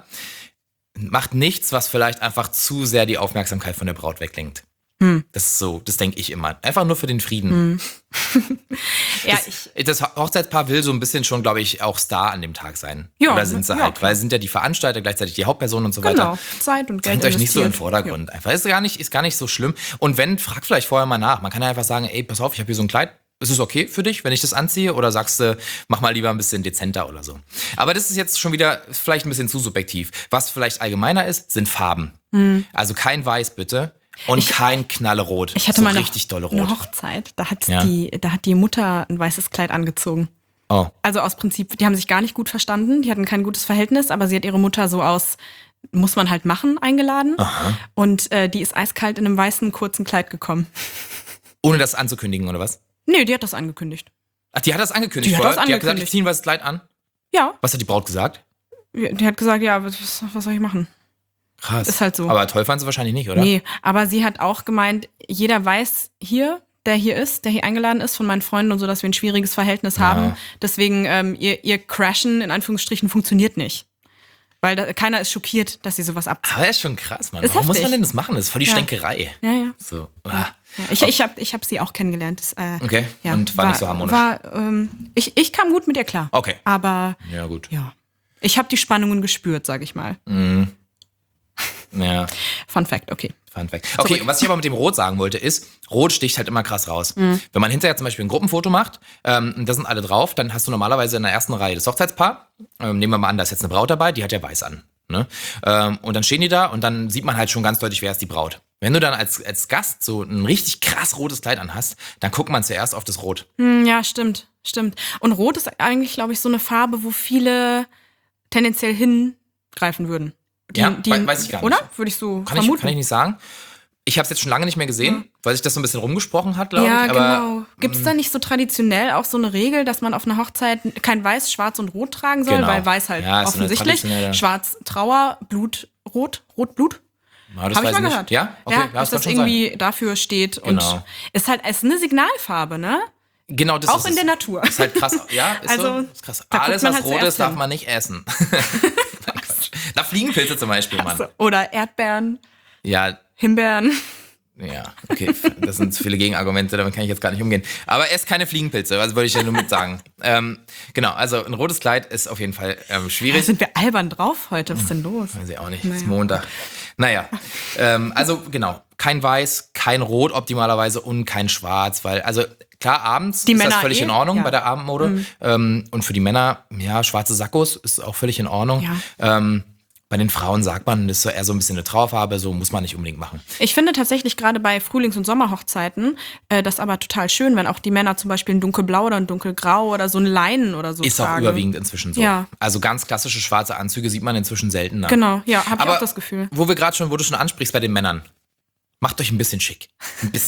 Macht nichts, was vielleicht einfach zu sehr die Aufmerksamkeit von der Braut weglenkt. Hm. Das ist so, das denke ich immer. Einfach nur für den Frieden. Hm. ja, das, ich, das Hochzeitspaar will so ein bisschen schon, glaube ich, auch Star an dem Tag sein. Ja, Oder sind sie ja, halt, klar. weil sie sind ja die Veranstalter, gleichzeitig die Hauptpersonen und so genau. weiter. Zeit und Geld. Bringt euch nicht so im Vordergrund. Ja. Einfach ist gar nicht, ist gar nicht so schlimm. Und wenn, frag vielleicht vorher mal nach. Man kann ja einfach sagen, ey, pass auf, ich habe hier so ein Kleid. Ist es okay für dich, wenn ich das anziehe? Oder sagst du, mach mal lieber ein bisschen dezenter oder so? Aber das ist jetzt schon wieder vielleicht ein bisschen zu subjektiv. Was vielleicht allgemeiner ist, sind Farben. Hm. Also kein Weiß bitte. Und ich, kein Knallerot. Ich hatte so mal eine, richtig dolle Rot. eine Hochzeit, da hat, ja. die, da hat die Mutter ein weißes Kleid angezogen. Oh. Also aus Prinzip, die haben sich gar nicht gut verstanden, die hatten kein gutes Verhältnis, aber sie hat ihre Mutter so aus, muss man halt machen, eingeladen. Aha. Und äh, die ist eiskalt in einem weißen, kurzen Kleid gekommen. Ohne das anzukündigen, oder was? Nee, die hat das angekündigt. Ach, die hat das angekündigt die vorher? Hat das angekündigt. Die hat gesagt, ich ziehe ein weißes Kleid an? Ja. Was hat die Braut gesagt? Die hat gesagt, ja, was, was soll ich machen? Krass. Ist halt so. Aber toll fand sie wahrscheinlich nicht, oder? Nee, aber sie hat auch gemeint, jeder weiß hier, der hier ist, der hier eingeladen ist, von meinen Freunden und so, dass wir ein schwieriges Verhältnis ja. haben. Deswegen, ähm, ihr, ihr Crashen, in Anführungsstrichen, funktioniert nicht. Weil da, keiner ist schockiert, dass sie sowas abzieht. Aber das ist schon krass, Mann. Ist Warum heftig. muss man denn das machen? Das ist voll die ja. Stänkerei. Ja, ja. So. ja. ja. Ich, ich habe ich hab sie auch kennengelernt. Das, äh, okay, ja, und war, war nicht so harmonisch? War, ähm, ich, ich kam gut mit ihr klar. Okay. Aber, ja, gut. Ja. Ich habe die Spannungen gespürt, sag ich mal. Mhm. Ja. Fun Fact, okay. Fun Fact. Okay, und was ich aber mit dem Rot sagen wollte, ist, Rot sticht halt immer krass raus. Mhm. Wenn man hinterher zum Beispiel ein Gruppenfoto macht, ähm, da sind alle drauf, dann hast du normalerweise in der ersten Reihe das Hochzeitspaar. Ähm, nehmen wir mal an, da ist jetzt eine Braut dabei, die hat ja weiß an. Ne? Ähm, und dann stehen die da und dann sieht man halt schon ganz deutlich, wer ist die Braut. Wenn du dann als, als Gast so ein richtig krass rotes Kleid anhast, dann guckt man zuerst auf das Rot. Mhm, ja, stimmt, stimmt. Und Rot ist eigentlich, glaube ich, so eine Farbe, wo viele tendenziell hingreifen würden. Die, ja, die, weiß ich gar nicht. Oder? Würde ich so kann vermuten. Ich, kann ich nicht sagen. Ich habe es jetzt schon lange nicht mehr gesehen, ja. weil sich das so ein bisschen rumgesprochen hat, glaube ja, ich. Aber, genau. Gibt es da nicht so traditionell auch so eine Regel, dass man auf einer Hochzeit kein Weiß, Schwarz und Rot tragen soll? Genau. Weil Weiß halt ja, offensichtlich. So Schwarz Trauer, Blut, Rot, Rot Blut. Ja, das Habe ich mal nicht. gehört. Ja, okay, ja, ja, dass das, das irgendwie sein. Dafür steht. Genau. Und ist halt ist eine Signalfarbe, ne? Genau, das auch ist in es. der Natur. Ist halt krass. Ja, ist also, so. Ist krass. Da Alles, was halt rot ist, darf hin. man nicht essen. Na, Fliegenpilze zum Beispiel, Mann. Also, oder Erdbeeren. Ja. Himbeeren. Ja, okay, das sind zu viele Gegenargumente, damit kann ich jetzt gar nicht umgehen. Aber esst keine Fliegenpilze, was wollte ich ja nur mit sagen. ähm, genau, also ein rotes Kleid ist auf jeden Fall ähm, schwierig. Da sind wir albern drauf heute, was ist denn los? Weiß ich auch nicht, naja. ist Montag. Naja, ähm, also genau, kein Weiß, kein Rot optimalerweise und kein Schwarz, weil, also klar, abends die ist Männer das völlig eh? in Ordnung ja. bei der Abendmode. Mhm. Ähm, und für die Männer, ja, schwarze Sakkos ist auch völlig in Ordnung. Ja. Ähm, Bei den Frauen sagt man, das ist so eher so ein bisschen eine Trauerfarbe, so muss man nicht unbedingt machen. Ich finde tatsächlich gerade bei Frühlings- und Sommerhochzeiten äh, das aber total schön, wenn auch die Männer zum Beispiel ein dunkelblau oder ein dunkelgrau oder so ein Leinen oder so Ist tragen. auch überwiegend inzwischen so. Ja. Also ganz klassische schwarze Anzüge sieht man inzwischen seltener. Genau, ja, habe ich aber auch das Gefühl. Wo wir gerade schon, wo du schon ansprichst bei den Männern, macht euch ein bisschen schick. Ein bisschen.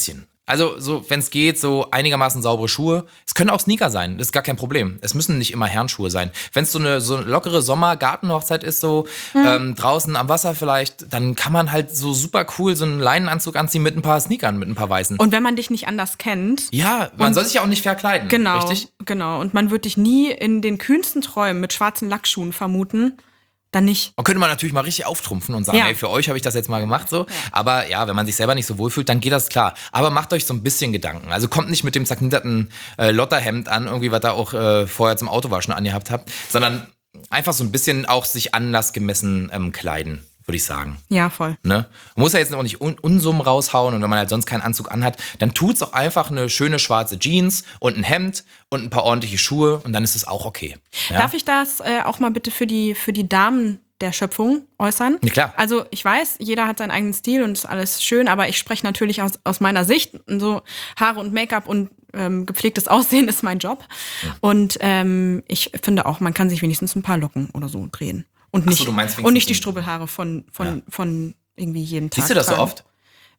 Also, so, wenn es geht, so einigermaßen saubere Schuhe. Es können auch Sneaker sein, das ist gar kein Problem. Es müssen nicht immer Herrenschuhe sein. Wenn es so eine so eine lockere Sommer-Gartenhochzeit ist, so hm. ähm, draußen am Wasser vielleicht, dann kann man halt so super cool so einen Leinenanzug anziehen mit ein paar Sneakern, mit ein paar weißen. Und wenn man dich nicht anders kennt. Ja, man soll sich ja auch nicht verkleiden. Genau, richtig? Genau. Und man wird dich nie in den kühnsten Träumen mit schwarzen Lackschuhen vermuten. Dann nicht. Man könnte man natürlich mal richtig auftrumpfen und sagen, ja. hey, für euch habe ich das jetzt mal gemacht, so. Ja. Aber ja, wenn man sich selber nicht so wohlfühlt, dann geht das klar. Aber macht euch so ein bisschen Gedanken. Also kommt nicht mit dem zerknitterten äh, Lotterhemd an, irgendwie, was ihr auch äh, vorher zum Autowaschen angehabt habt, sondern einfach so ein bisschen auch sich anlassgemessen ähm, kleiden, würde ich sagen. Ja, voll. Ne? Man muss ja jetzt auch nicht Un- Unsummen raushauen und wenn man halt sonst keinen Anzug anhat, dann tut's auch einfach eine schöne schwarze Jeans und ein Hemd und ein paar ordentliche Schuhe und dann ist es auch okay. Ja? Darf ich das äh, auch mal bitte für die, für die Damen der Schöpfung äußern? Ja, klar. Also ich weiß, jeder hat seinen eigenen Stil und ist alles schön, aber ich spreche natürlich aus, aus meiner Sicht. So Haare und Make-up und ähm, gepflegtes Aussehen ist mein Job. Ja. Und ähm, ich finde auch, man kann sich wenigstens ein paar Locken oder so drehen. Und nicht, Ach so, du meinst und nicht die Strubbelhaare von, von, ja. von irgendwie jeden Tag. Siehst du das tragen. So oft?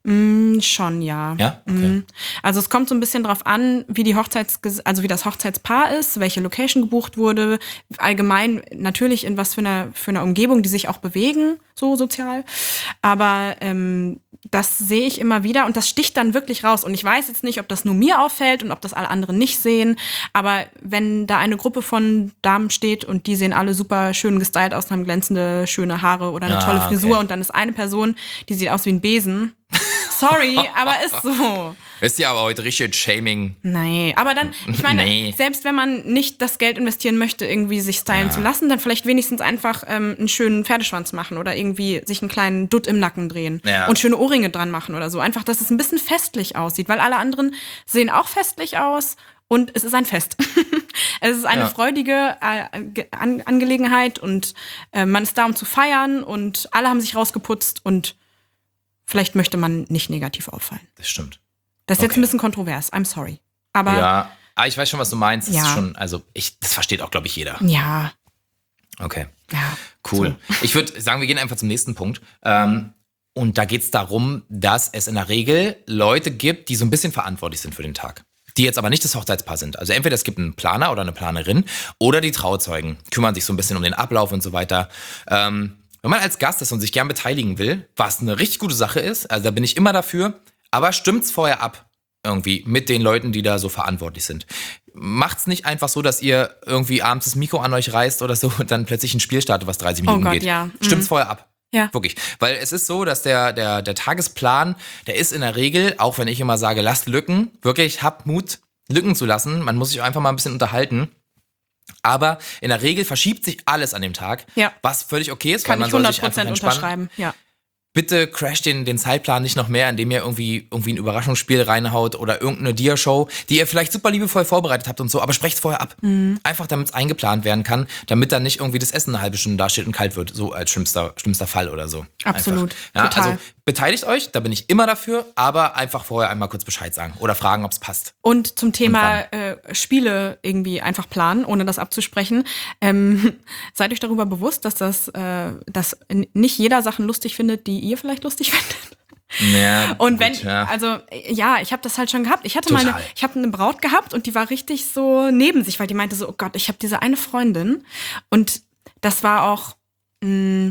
Mm, schon, ja. Ja? Okay. Mm. Also es kommt so ein bisschen drauf an, wie die Hochzeits, also wie das Hochzeitspaar ist, welche Location gebucht wurde, allgemein natürlich in was für einer für eine Umgebung, die sich auch bewegen, so sozial. Aber ähm, das sehe ich immer wieder und das sticht dann wirklich raus. Und ich weiß jetzt nicht, ob das nur mir auffällt und ob das alle anderen nicht sehen. Aber wenn da eine Gruppe von Damen steht und die sehen alle super schön gestylt aus, haben glänzende, schöne Haare oder eine ah, tolle Frisur okay. und dann ist eine Person, die sieht aus wie ein Besen. Sorry, aber ist so. Ist ja aber heute richtig Shaming. Nein, aber dann, ich meine, nee. selbst wenn man nicht das Geld investieren möchte, irgendwie sich stylen ja. zu lassen, dann vielleicht wenigstens einfach ähm, einen schönen Pferdeschwanz machen oder irgendwie sich einen kleinen Dutt im Nacken drehen ja. und schöne Ohrringe dran machen oder so. Einfach, dass es ein bisschen festlich aussieht, weil alle anderen sehen auch festlich aus und es ist ein Fest. Es ist eine ja. freudige äh, An- Angelegenheit und äh, man ist da, um zu feiern und alle haben sich rausgeputzt und vielleicht möchte man nicht negativ auffallen. Das stimmt. Das ist okay. jetzt ein bisschen kontrovers. I'm sorry. Aber ja, ah, ich weiß schon, was du meinst. Das ja. ist schon, also ich, das versteht auch, glaube ich, jeder. Ja. Okay. Ja. Cool. So. Ich würde sagen, wir gehen einfach zum nächsten Punkt. Ähm, und da geht es darum, dass es in der Regel Leute gibt, die so ein bisschen verantwortlich sind für den Tag. Die jetzt aber nicht das Hochzeitspaar sind. Also entweder es gibt einen Planer oder eine Planerin oder die Trauzeugen kümmern sich so ein bisschen um den Ablauf und so weiter. Ähm, Wenn man als Gast ist und sich gern beteiligen will, was eine richtig gute Sache ist, also da bin ich immer dafür, aber stimmt's vorher ab irgendwie mit den Leuten, die da so verantwortlich sind. Macht's nicht einfach so, dass ihr irgendwie abends das Mikro an euch reißt oder so und dann plötzlich ein Spiel startet, was dreißig Minuten oh Gott, geht. Ja. Stimmt's mhm. vorher ab. Ja. Wirklich. Weil es ist so, dass der, der, der Tagesplan, der ist in der Regel, auch wenn ich immer sage, lasst Lücken, wirklich habt Mut, Lücken zu lassen. Man muss sich einfach mal ein bisschen unterhalten. Aber in der Regel verschiebt sich alles an dem Tag, ja. was völlig okay ist, Kann weil man ich soll hundert sich einfach Prozent entspannen. unterschreiben. Ja. Bitte crasht den, den Zeitplan nicht noch mehr, indem ihr irgendwie, irgendwie ein Überraschungsspiel reinhaut oder irgendeine Dia-Show, die ihr vielleicht super liebevoll vorbereitet habt und so, aber sprecht vorher ab. Mhm. Einfach, damit es eingeplant werden kann, damit dann nicht irgendwie das Essen eine halbe Stunde dasteht und kalt wird, so als schlimmster, schlimmster Fall oder so. Absolut. Ja, total. Also beteiligt euch, da bin ich immer dafür, aber einfach vorher einmal kurz Bescheid sagen oder fragen, ob es passt. Und zum Thema äh, Spiele irgendwie einfach planen, ohne das abzusprechen. Ähm, seid euch darüber bewusst, dass das, äh, dass nicht jeder Sachen lustig findet, die ihr vielleicht lustig findet. Ja, und wenn, gut, ja. also ja, ich habe das halt schon gehabt. Ich hatte mal eine, ich habe eine Braut gehabt und die war richtig so neben sich, weil die meinte so, oh Gott, ich habe diese eine Freundin und das war auch mh,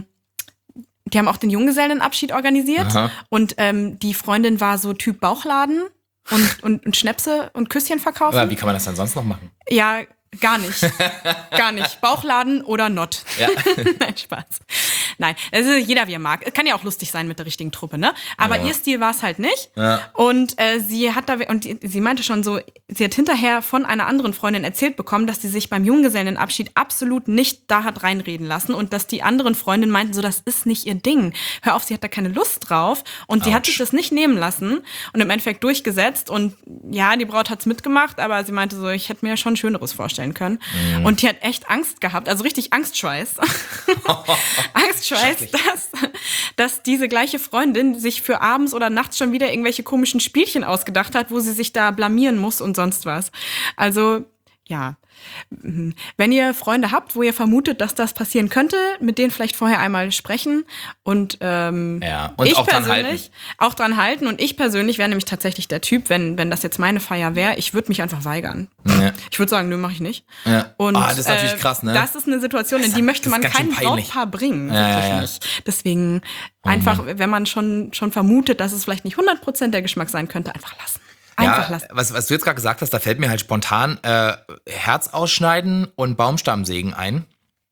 die haben auch den Junggesellenabschied organisiert. Aha. Und ähm, die Freundin war so Typ Bauchladen und, und, und Schnäpse und Küsschen verkaufen. Aber wie kann man das dann sonst noch machen? Ja, gar nicht. Gar nicht. Bauchladen oder not. Ja. Nein, Spaß. Nein, also jeder wie er mag. Kann ja auch lustig sein mit der richtigen Truppe, ne? Aber ja. ihr Stil war es halt nicht. Ja. Und äh, sie hat da und die, sie meinte schon so, sie hat hinterher von einer anderen Freundin erzählt bekommen, dass sie sich beim Junggesellenabschied absolut nicht da hat reinreden lassen und dass die anderen Freundinnen meinten so, das ist nicht ihr Ding. Hör auf, sie hat da keine Lust drauf und sie Autsch. hat sich das nicht nehmen lassen und im Endeffekt durchgesetzt und ja, die Braut hat's mitgemacht, aber sie meinte so, ich hätte mir schon Schöneres vorstellen können. Mhm. Und die hat echt Angst gehabt, also richtig Angstschweiß. Angstschweiß, dass, dass diese gleiche Freundin sich für abends oder nachts schon wieder irgendwelche komischen Spielchen ausgedacht hat, wo sie sich da blamieren muss und sonst was. Also, ja. Wenn ihr Freunde habt, wo ihr vermutet, dass das passieren könnte, mit denen vielleicht vorher einmal sprechen und, ähm, ja. und ich auch dran persönlich halten. auch dran halten. Und ich persönlich wäre nämlich tatsächlich der Typ, wenn, wenn das jetzt meine Feier wäre, ich würde mich einfach weigern. Ja. Ich würde sagen, nö, mache ich nicht. Ja. Und, oh, das ist natürlich äh, krass, ne? Das ist eine Situation, in Das die ist- möchte das ist man ganz schön kein peinlich. Brautpaar bringen. Ja, Wirklich ja, ja. nicht. Deswegen einfach, wenn man schon, schon vermutet, dass es vielleicht nicht hundert Prozent der Geschmack sein könnte, einfach lassen. Einfach Ja, lassen. was, was du jetzt gerade gesagt hast, da fällt mir halt spontan äh, Herz ausschneiden und Baumstammsägen ein.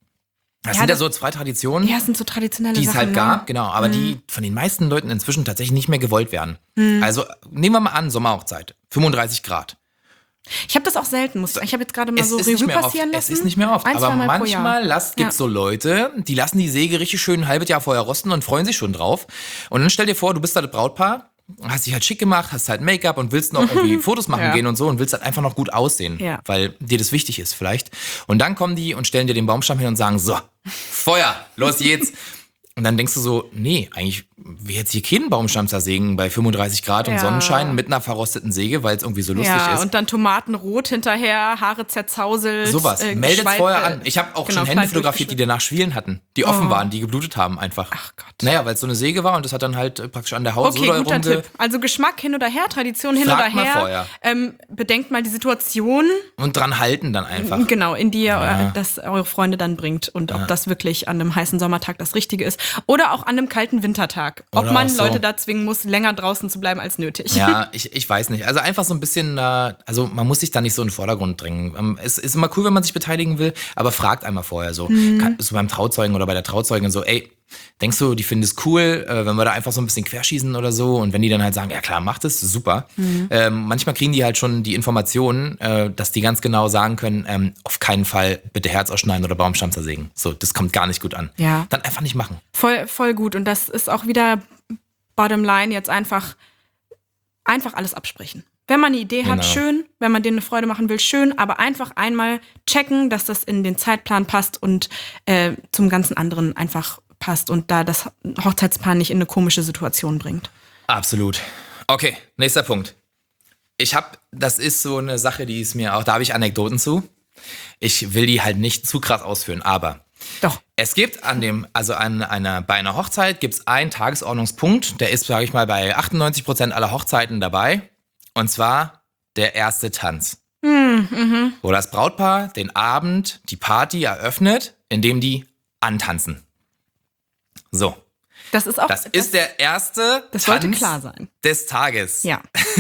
Das Ja, sind ja das- so zwei Traditionen, Ja, es sind so traditionelle die es Sachen. halt ne? gab, genau, aber die von den meisten Leuten inzwischen tatsächlich nicht mehr gewollt werden. Also nehmen wir mal an, Sommerhochzeit, fünfunddreißig Grad. Ich habe das auch selten, muss ich sagen. Ich habe jetzt gerade mal Es so ist, nicht Revue mehr oft, passieren lassen. es ist nicht mehr oft, Ein, aber zweimal pro Jahr. manchmal lasst, gibt's Ja. so Leute, die lassen die Säge richtig schön ein halbes Jahr vorher rosten und freuen sich schon drauf. Und dann stell dir vor, du bist da das Brautpaar, hast dich halt schick gemacht, hast halt Make-up und willst noch irgendwie Fotos machen Ja. gehen und so und willst halt einfach noch gut aussehen, Ja. weil dir das wichtig ist vielleicht. Und dann kommen die und stellen dir den Baumstamm hin und sagen, so, Feuer, los geht's. Und dann denkst du so, nee, eigentlich will jetzt hier keinen Baumstamm zersägen bei fünfunddreißig Grad und Ja. Sonnenschein mit einer verrosteten Säge, weil es irgendwie so lustig Ja, ist. und dann Tomatenrot hinterher, Haare zerzauselt. Sowas. äh, Meldet Schweif- vorher an. Ich habe auch genau, schon Hände Fleisch fotografiert, die durchgeschnitten. danach Schwielen hatten, die offen waren, die geblutet haben einfach. Ach Gott. Naja, weil es so eine Säge war und das hat dann halt äh, praktisch an der Haut Okay, so doll guter rumge... Tipp. Also Geschmack hin oder her, Tradition hin Fragt oder mal her. vorher. Ähm, bedenkt mal die Situation, Und dran halten dann einfach. genau, in die ihr Ja. äh, das eure Freunde dann bringt und ob Ja. das wirklich an einem heißen Sommertag das Richtige ist oder auch an einem kalten Wintertag. Ob Oder man auch so. Leute da zwingen muss, länger draußen zu bleiben als nötig. Ja, ich, ich weiß nicht. Also einfach so ein bisschen, äh, also man muss sich da nicht so in den Vordergrund drängen. Ähm, es ist immer cool, wenn man sich beteiligen will, aber fragt einmal vorher so. Mhm. Kann, so beim Trauzeugen oder bei der Trauzeugin so, ey, denkst du, die finden es cool, äh, wenn wir da einfach so ein bisschen querschießen oder so? Und wenn die dann halt sagen, ja klar, macht es, super. Mhm. Ähm, manchmal kriegen die halt schon die Informationen, äh, dass die ganz genau sagen können, ähm, auf keinen Fall bitte Herz ausschneiden oder Baumstamm zersägen. So, das kommt gar nicht gut an. Ja. Dann einfach nicht machen. Voll, voll gut. Und das ist auch wieder bottom line, jetzt einfach, einfach alles absprechen. Wenn man eine Idee hat, Genau. schön. Wenn man denen eine Freude machen will, schön. Aber einfach einmal checken, dass das in den Zeitplan passt und äh, zum ganzen anderen einfach passt und da das Hochzeitspaar nicht in eine komische Situation bringt. Absolut. Okay, nächster Punkt. Ich habe, das ist so eine Sache, die ist mir auch, da habe ich Anekdoten zu. Ich will die halt nicht zu krass ausführen, aber Doch. es gibt an dem, also an einer, bei einer Hochzeit gibt es einen Tagesordnungspunkt, der ist, sage ich mal, bei achtundneunzig Prozent aller Hochzeiten dabei. Und zwar der erste Tanz. Wo das Brautpaar den Abend, die Party eröffnet, indem die antanzen. So, Das ist auch. das ist der erste das sollte Tanz klar sein. des Tages. Ja.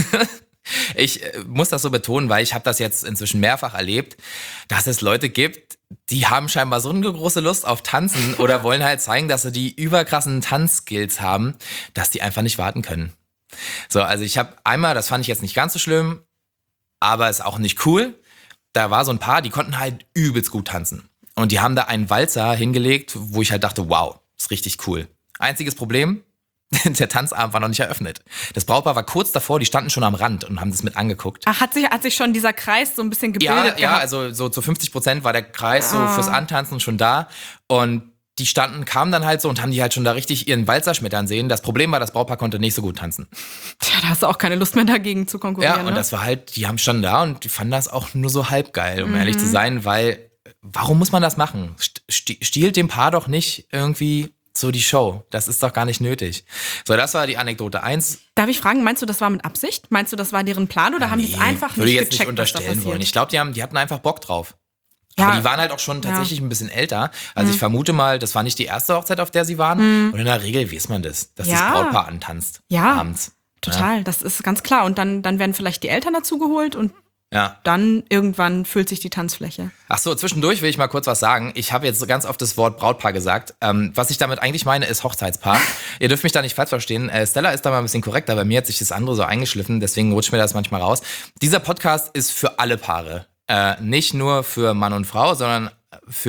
Ich äh, muss das so betonen, weil ich habe das jetzt inzwischen mehrfach erlebt, dass es Leute gibt, die haben scheinbar so eine große Lust auf Tanzen oder wollen halt zeigen, dass sie die überkrassen Tanzskills haben, dass die einfach nicht warten können. So, also ich habe einmal, das fand ich jetzt nicht ganz so schlimm, aber ist auch nicht cool. Da war so ein Paar, die konnten halt übelst gut tanzen. Und die haben da einen Walzer hingelegt, wo ich halt dachte, wow, ist richtig cool. Einziges Problem, der Tanzabend war noch nicht eröffnet. Das Brautpaar war kurz davor, die standen schon am Rand und haben das mit angeguckt. Ach, hat sich, hat sich schon dieser Kreis so ein bisschen Ja, gebildet ja, gehabt? also so zu fünfzig Prozent war der Kreis so Ah. fürs Antanzen schon da. Und die standen, kamen dann halt so und haben die halt schon da richtig ihren Walzer schmettern sehen. Das Problem war, das Brautpaar konnte nicht so gut tanzen. Tja, da hast du auch keine Lust mehr dagegen zu konkurrieren. Ja, und ne? das war halt, die haben standen da und die fanden das auch nur so halb geil, um Mhm. ehrlich zu sein, weil warum muss man das machen? St- sti- Stiehlt dem Paar doch nicht irgendwie so die Show. Das ist doch gar nicht nötig. So, das war die Anekdote eins. Darf ich fragen, meinst du, das war mit Absicht? Meinst du, das war deren Plan oder haben die es einfach würde nicht jetzt gecheckt, nicht was da unterstellen passiert? wollen. Ich glaube, die haben, die hatten einfach Bock drauf. Ja. Aber die waren halt auch schon tatsächlich ein bisschen älter. Also ich vermute mal, das war nicht die erste Hochzeit, auf der sie waren. Und in der Regel weiß man das, dass Ja. das Brautpaar antanzt Ja. abends. Total, das ist ganz klar. Und dann, dann werden vielleicht die Eltern dazu geholt und Ja. dann irgendwann füllt sich die Tanzfläche. Ach so, zwischendurch will ich mal kurz was sagen. Ich habe jetzt so ganz oft das Wort Brautpaar gesagt. Ähm, was ich damit eigentlich meine, ist Hochzeitspaar. Ihr dürft mich da nicht falsch verstehen. Äh, Stella ist da mal ein bisschen korrekter. Bei mir hat sich das andere so eingeschliffen. Deswegen rutscht mir das manchmal raus. Dieser Podcast ist für alle Paare. Äh, nicht nur für Mann und Frau, sondern für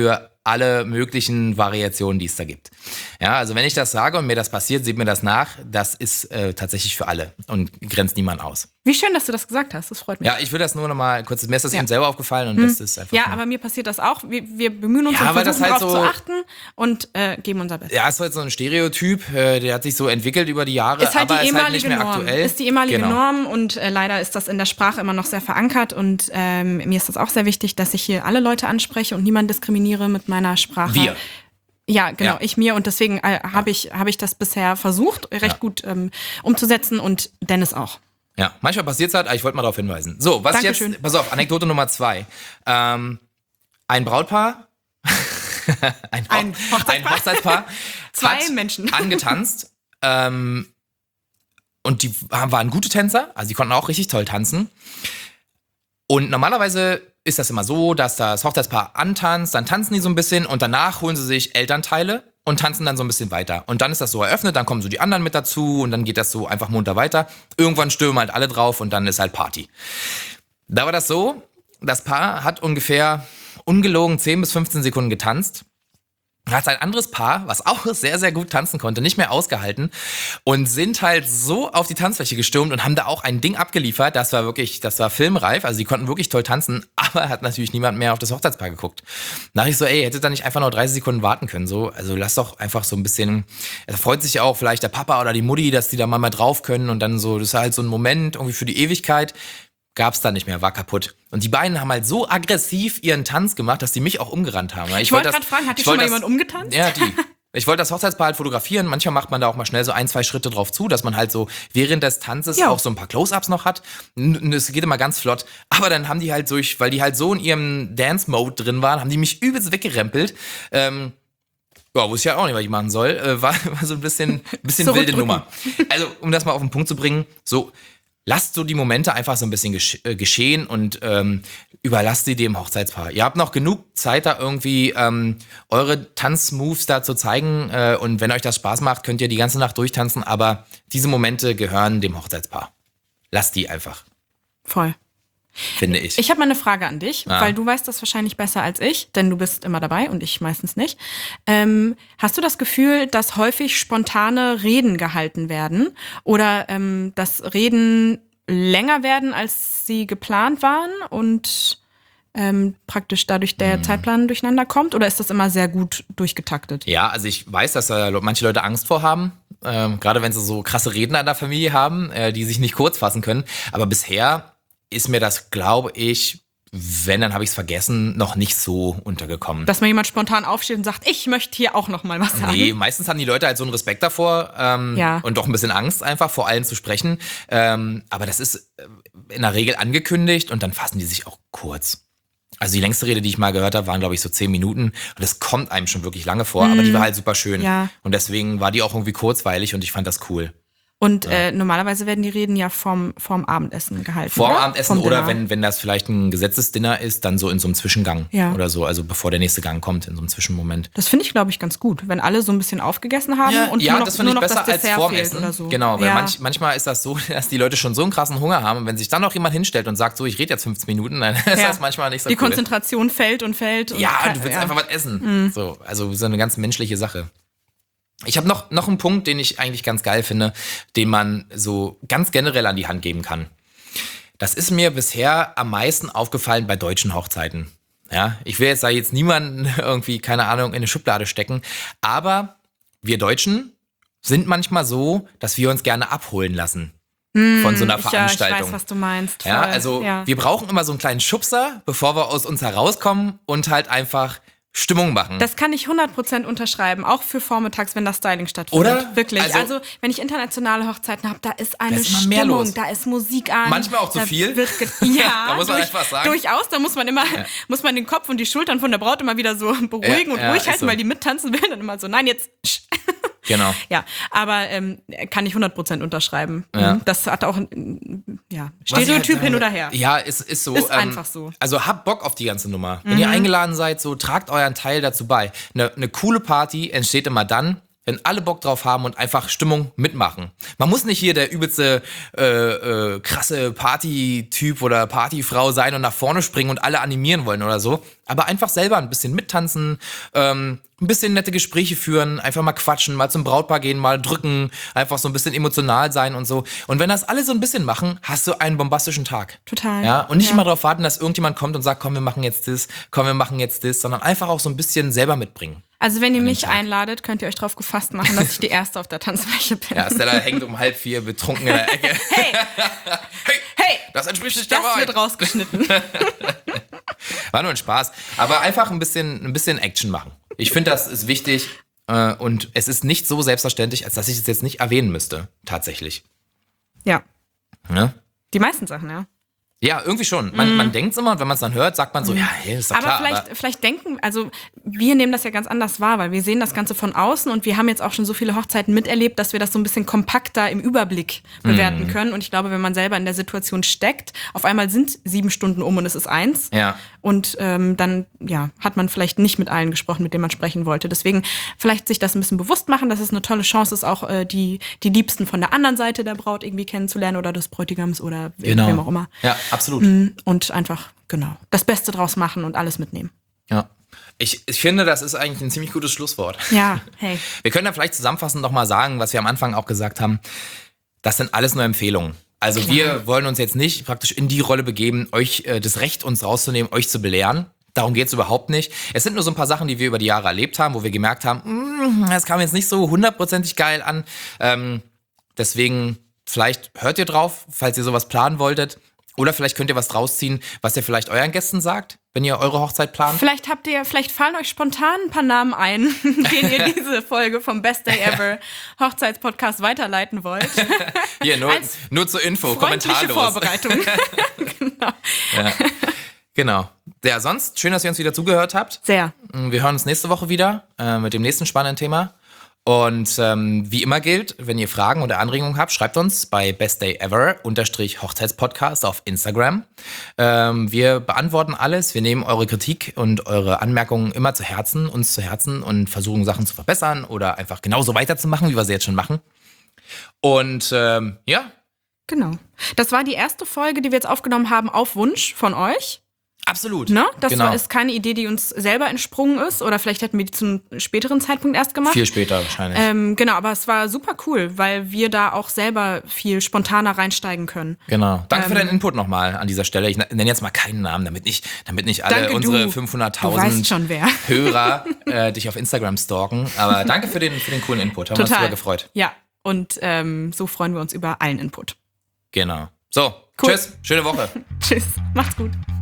alle möglichen Variationen, die es da gibt. Ja, also wenn ich das sage und mir das passiert, seht mir das nach, das ist äh, tatsächlich für alle und grenzt niemand aus. Wie schön, dass du das gesagt hast, das freut mich. Ja, ich will das nur noch mal kurz, mir ist das Ja. eben selber aufgefallen und Hm. das ist einfach Ja, nur- aber mir passiert das auch. Wir, wir bemühen uns Ja, und weil das versuchen halt darauf so- zu achten und äh, geben unser Bestes. Ja, ist halt so ein Stereotyp, äh, der hat sich so entwickelt über die Jahre, Ist halt aber die ist halt nicht ehemalige mehr Norm. aktuell. Ist die ehemalige Genau. Norm und äh, leider ist das in der Sprache immer noch sehr verankert und ähm, mir ist das auch sehr wichtig, dass ich hier alle Leute anspreche und niemanden diskriminiere mit meiner Sprache. Wir. Ja, genau, Ja. ich mir und deswegen äh, habe ich, hab ich das bisher versucht, recht Ja. gut ähm, umzusetzen und Dennis auch. Ja, manchmal passiert es halt, aber ich wollte mal darauf hinweisen. So, was Dankeschön. jetzt, pass auf, Anekdote Nummer zwei. Ähm, ein Brautpaar, ein, Ein Hoch- Hochzeitspaar. ein Hochzeitspaar Zwei hat Menschen. angetanzt ähm, und die waren gute Tänzer, also die konnten auch richtig toll tanzen. Und normalerweise ist das immer so, dass das Hochzeitspaar antanzt, dann tanzen die so ein bisschen und danach holen sie sich Elternteile und tanzen dann so ein bisschen weiter. Und dann ist das so eröffnet, dann kommen so die anderen mit dazu und dann geht das so einfach munter weiter. Irgendwann stürmen halt alle drauf und dann ist halt Party. Da war das so, das Paar hat ungefähr ungelogen zehn bis fünfzehn Sekunden getanzt. Hat ein anderes Paar, was auch sehr, sehr gut tanzen konnte, nicht mehr ausgehalten und sind halt so auf die Tanzfläche gestürmt und haben da auch ein Ding abgeliefert. Das war wirklich, das war filmreif. Also die konnten wirklich toll tanzen, aber hat natürlich niemand mehr auf das Hochzeitspaar geguckt. Da dachte ich so, ey, hättet ihr nicht einfach nur dreißig Sekunden warten können? So, also lass doch einfach so ein bisschen, da freut sich ja auch vielleicht der Papa oder die Mutti, dass die da mal, mal drauf können und dann so, das ist halt so ein Moment irgendwie für die Ewigkeit. Gab's da nicht mehr, war kaputt. Und die beiden haben halt so aggressiv ihren Tanz gemacht, dass die mich auch umgerannt haben. Ich, Ich wollte das- gerade fragen, hat dich ich schon wollte mal das- jemand umgetanzt? Ja, die. Ich wollte das Hochzeitspaar halt fotografieren. Manchmal macht man da auch mal schnell so ein, zwei Schritte drauf zu, dass man halt so während des Tanzes Ja. auch so ein paar Close-Ups noch hat. Und es geht immer ganz flott. Aber dann haben die halt durch, weil die halt so in ihrem Dance-Mode drin waren, haben die mich übelst weggerempelt. Ähm, ja, wusste ich ja auch nicht, was ich machen soll. Äh, war, war so ein bisschen, bisschen wilde Zurückdrücken. Nummer. Also, um das mal auf den Punkt zu bringen, so, lasst so die Momente einfach so ein bisschen gesch äh, geschehen und ähm, überlasst sie dem Hochzeitspaar. Ihr habt noch genug Zeit, da irgendwie ähm, eure Tanzmoves da zu zeigen. Äh, und wenn euch das Spaß macht, könnt ihr die ganze Nacht durchtanzen. Aber diese Momente gehören dem Hochzeitspaar. Lasst die einfach, Voll. finde ich. Ich habe mal eine Frage an dich, Ah. weil du weißt das wahrscheinlich besser als ich, denn du bist immer dabei und ich meistens nicht. Ähm, hast du das Gefühl, dass häufig spontane Reden gehalten werden oder ähm, dass Reden länger werden, als sie geplant waren und ähm, praktisch dadurch Hm. der Zeitplan durcheinander kommt? Oder ist das immer sehr gut durchgetaktet? Ja, also ich weiß, dass da manche Leute Angst vor haben, ähm, gerade wenn sie so krasse Redner in der Familie haben, äh, die sich nicht kurz fassen können. Aber bisher ist mir das, glaube ich, wenn, dann habe ich es vergessen, noch nicht so untergekommen. Dass mal jemand spontan aufsteht und sagt, ich möchte hier auch noch mal was sagen. Nee, meistens haben die Leute halt so einen Respekt davor ähm, Ja. und doch ein bisschen Angst einfach, vor allen zu sprechen. Ähm, aber das ist äh, in der Regel angekündigt und dann fassen die sich auch kurz. Also die längste Rede, die ich mal gehört habe, waren, glaube ich, so zehn Minuten. Und das kommt einem schon wirklich lange vor, aber die war halt super schön. Ja. Und deswegen war die auch irgendwie kurzweilig und ich fand das cool. Und äh, normalerweise werden die Reden ja vorm, vorm Abendessen gehalten. Vor dem oder? Abendessen Vom oder Dinner. wenn, wenn das vielleicht ein Gesetzesdinner ist, dann so in so einem Zwischengang Ja. oder so. Also bevor der nächste Gang kommt, in so einem Zwischenmoment. Das finde ich, glaube ich, ganz gut, wenn alle so ein bisschen aufgegessen haben und ja, nur noch, das finde nur ich noch besser das als Dessert vorm fehlt Essen. oder so. Genau, weil ja. manch, manchmal ist das so, dass die Leute schon so einen krassen Hunger haben und wenn sich dann noch jemand hinstellt und sagt, so, ich rede jetzt fünfzehn Minuten, dann ist Ja. das manchmal nicht so Die cool. Konzentration fällt und fällt. Und Ja, ke- du willst ja. Mhm. einfach was essen. So, also so eine ganz menschliche Sache. Ich habe noch, noch einen Punkt, den ich eigentlich ganz geil finde, den man so ganz generell an die Hand geben kann. Das ist mir bisher am meisten aufgefallen bei deutschen Hochzeiten. Ja, ich will jetzt da jetzt niemanden irgendwie, keine Ahnung, in eine Schublade stecken, aber wir Deutschen sind manchmal so, dass wir uns gerne abholen lassen von so einer Ich, ja, ich Veranstaltung. weiß, was du meinst. Ja, Voll. also ja. wir brauchen immer so einen kleinen Schubser, bevor wir aus uns herauskommen und halt einfach Stimmung machen. Das kann ich hundert Prozent unterschreiben, auch für vormittags, wenn das Styling stattfindet. Oder? Wirklich. Also- Also, wenn ich internationale Hochzeiten habe, da ist eine Da ist immer mehr Stimmung, los. da ist Musik an. Manchmal auch zu da viel. Wird ge- ja, Da muss man durch, einfach sagen. Durchaus, da muss man immer, muss man den Kopf und die Schultern von der Braut immer wieder so beruhigen Ja, und ja, ruhig ist halten, so. weil die mittanzen will. Dann immer so, nein, jetzt. Genau. Ja, aber ähm, kann ich hundert Prozent unterschreiben. Ja. Mhm. Das hat auch ein ja, Was ich halt Stereotyp sage, hin oder her. Ja, ist, ist so. Ist einfach so. Also habt Bock auf die ganze Nummer. Wenn ihr eingeladen seid, so tragt euren Teil dazu bei. Eine, eine coole Party entsteht immer dann, wenn alle Bock drauf haben und einfach Stimmung mitmachen. Man muss nicht hier der übelste äh, äh, krasse Party-Typ oder Partyfrau sein und nach vorne springen und alle animieren wollen oder so, aber einfach selber ein bisschen mittanzen, ähm, ein bisschen nette Gespräche führen, einfach mal quatschen, mal zum Brautpaar gehen, mal drücken, einfach so ein bisschen emotional sein und so. Und wenn das alle so ein bisschen machen, hast du einen bombastischen Tag. Total. Ja, und nicht Ja. immer darauf warten, dass irgendjemand kommt und sagt, komm, wir machen jetzt das, komm, wir machen jetzt das, sondern einfach auch so ein bisschen selber mitbringen. Also wenn ihr mich Tag. einladet, könnt ihr euch drauf gefasst machen, dass ich die Erste auf der Tanzfläche bin. Ja, Stella hängt um halb vier betrunken in der Ecke. Hey, Hey, hey, das entspricht nicht der das Wahrheit. wird rausgeschnitten. War nur ein Spaß. Aber einfach ein bisschen, ein bisschen Action machen. Ich finde, das ist wichtig. Äh, und es ist nicht so selbstverständlich, als dass ich es jetzt nicht erwähnen müsste. Tatsächlich. Ja, Ne? die meisten Sachen, ja. Ja, irgendwie schon. Man, mm. man denkt es immer und wenn man es dann hört, sagt man so, mm. ja, hey, ist doch Aber klar. vielleicht, aber vielleicht denken, also wir nehmen das ja ganz anders wahr, weil wir sehen das Ganze von außen und wir haben jetzt auch schon so viele Hochzeiten miterlebt, dass wir das so ein bisschen kompakter im Überblick bewerten mm. können. Und ich glaube, wenn man selber in der Situation steckt, auf einmal sind sieben Stunden um und es ist eins. Ja. Und ähm, dann ja, hat man vielleicht nicht mit allen gesprochen, mit denen man sprechen wollte. Deswegen vielleicht sich das ein bisschen bewusst machen, dass es eine tolle Chance ist, auch äh, die, die Liebsten von der anderen Seite der Braut irgendwie kennenzulernen oder des Bräutigams oder genau. wem auch immer. Ja, absolut. Und einfach, genau, das Beste draus machen und alles mitnehmen. Ja. Ich, ich finde, das ist eigentlich ein ziemlich gutes Schlusswort. Ja, hey. Wir können da vielleicht zusammenfassend nochmal sagen, was wir am Anfang auch gesagt haben. Das sind alles nur Empfehlungen. Also Klar. wir wollen uns jetzt nicht praktisch in die Rolle begeben, euch äh, das Recht uns rauszunehmen, euch zu belehren. Darum geht's überhaupt nicht. Es sind nur so ein paar Sachen, die wir über die Jahre erlebt haben, wo wir gemerkt haben, mm, das kam jetzt nicht so hundertprozentig geil an. Ähm, deswegen, vielleicht hört ihr drauf, falls ihr sowas planen wolltet. Oder vielleicht könnt ihr was draus ziehen, was ihr vielleicht euren Gästen sagt, wenn ihr eure Hochzeit plant. Vielleicht habt ihr, vielleicht fallen euch spontan ein paar Namen ein, denen ihr diese Folge vom Best Day Ever Hochzeitspodcast weiterleiten wollt. Hier, nur, Als nur zur Info, freundliche kommentarlos. Vorbereitung. Genau. Ja. Genau. Ja, sonst, schön, dass ihr uns wieder zugehört habt. Sehr. Wir hören uns nächste Woche wieder äh, mit dem nächsten spannenden Thema. Und ähm, wie immer gilt, wenn ihr Fragen oder Anregungen habt, schreibt uns bei bestdayever unterstrich Hochzeitspodcast auf Instagram. Ähm, wir beantworten alles. Wir nehmen eure Kritik und eure Anmerkungen immer zu Herzen, uns zu Herzen und versuchen Sachen zu verbessern oder einfach genauso weiterzumachen, wie wir sie jetzt schon machen. Und ähm, ja. Genau. Das war die erste Folge, die wir jetzt aufgenommen haben auf Wunsch von euch. Absolut. Ne? Das genau. war, ist keine Idee, die uns selber entsprungen ist. Oder vielleicht hätten wir die zu einem späteren Zeitpunkt erst gemacht. Viel später wahrscheinlich. Ähm, genau, aber es war super cool, weil wir da auch selber viel spontaner reinsteigen können. Genau. Danke ähm, für deinen Input nochmal an dieser Stelle. Ich nenne jetzt mal keinen Namen, damit nicht, damit nicht alle Danke, unsere du. fünfhunderttausend Du weißt schon, wer. Hörer äh, dich auf Instagram stalken. Aber danke für den, für den coolen Input. Haben wir uns Total. super gefreut. Ja, und ähm, so freuen wir uns über allen Input. Genau. So, Cool. tschüss. Schöne Woche. Tschüss. Macht's gut.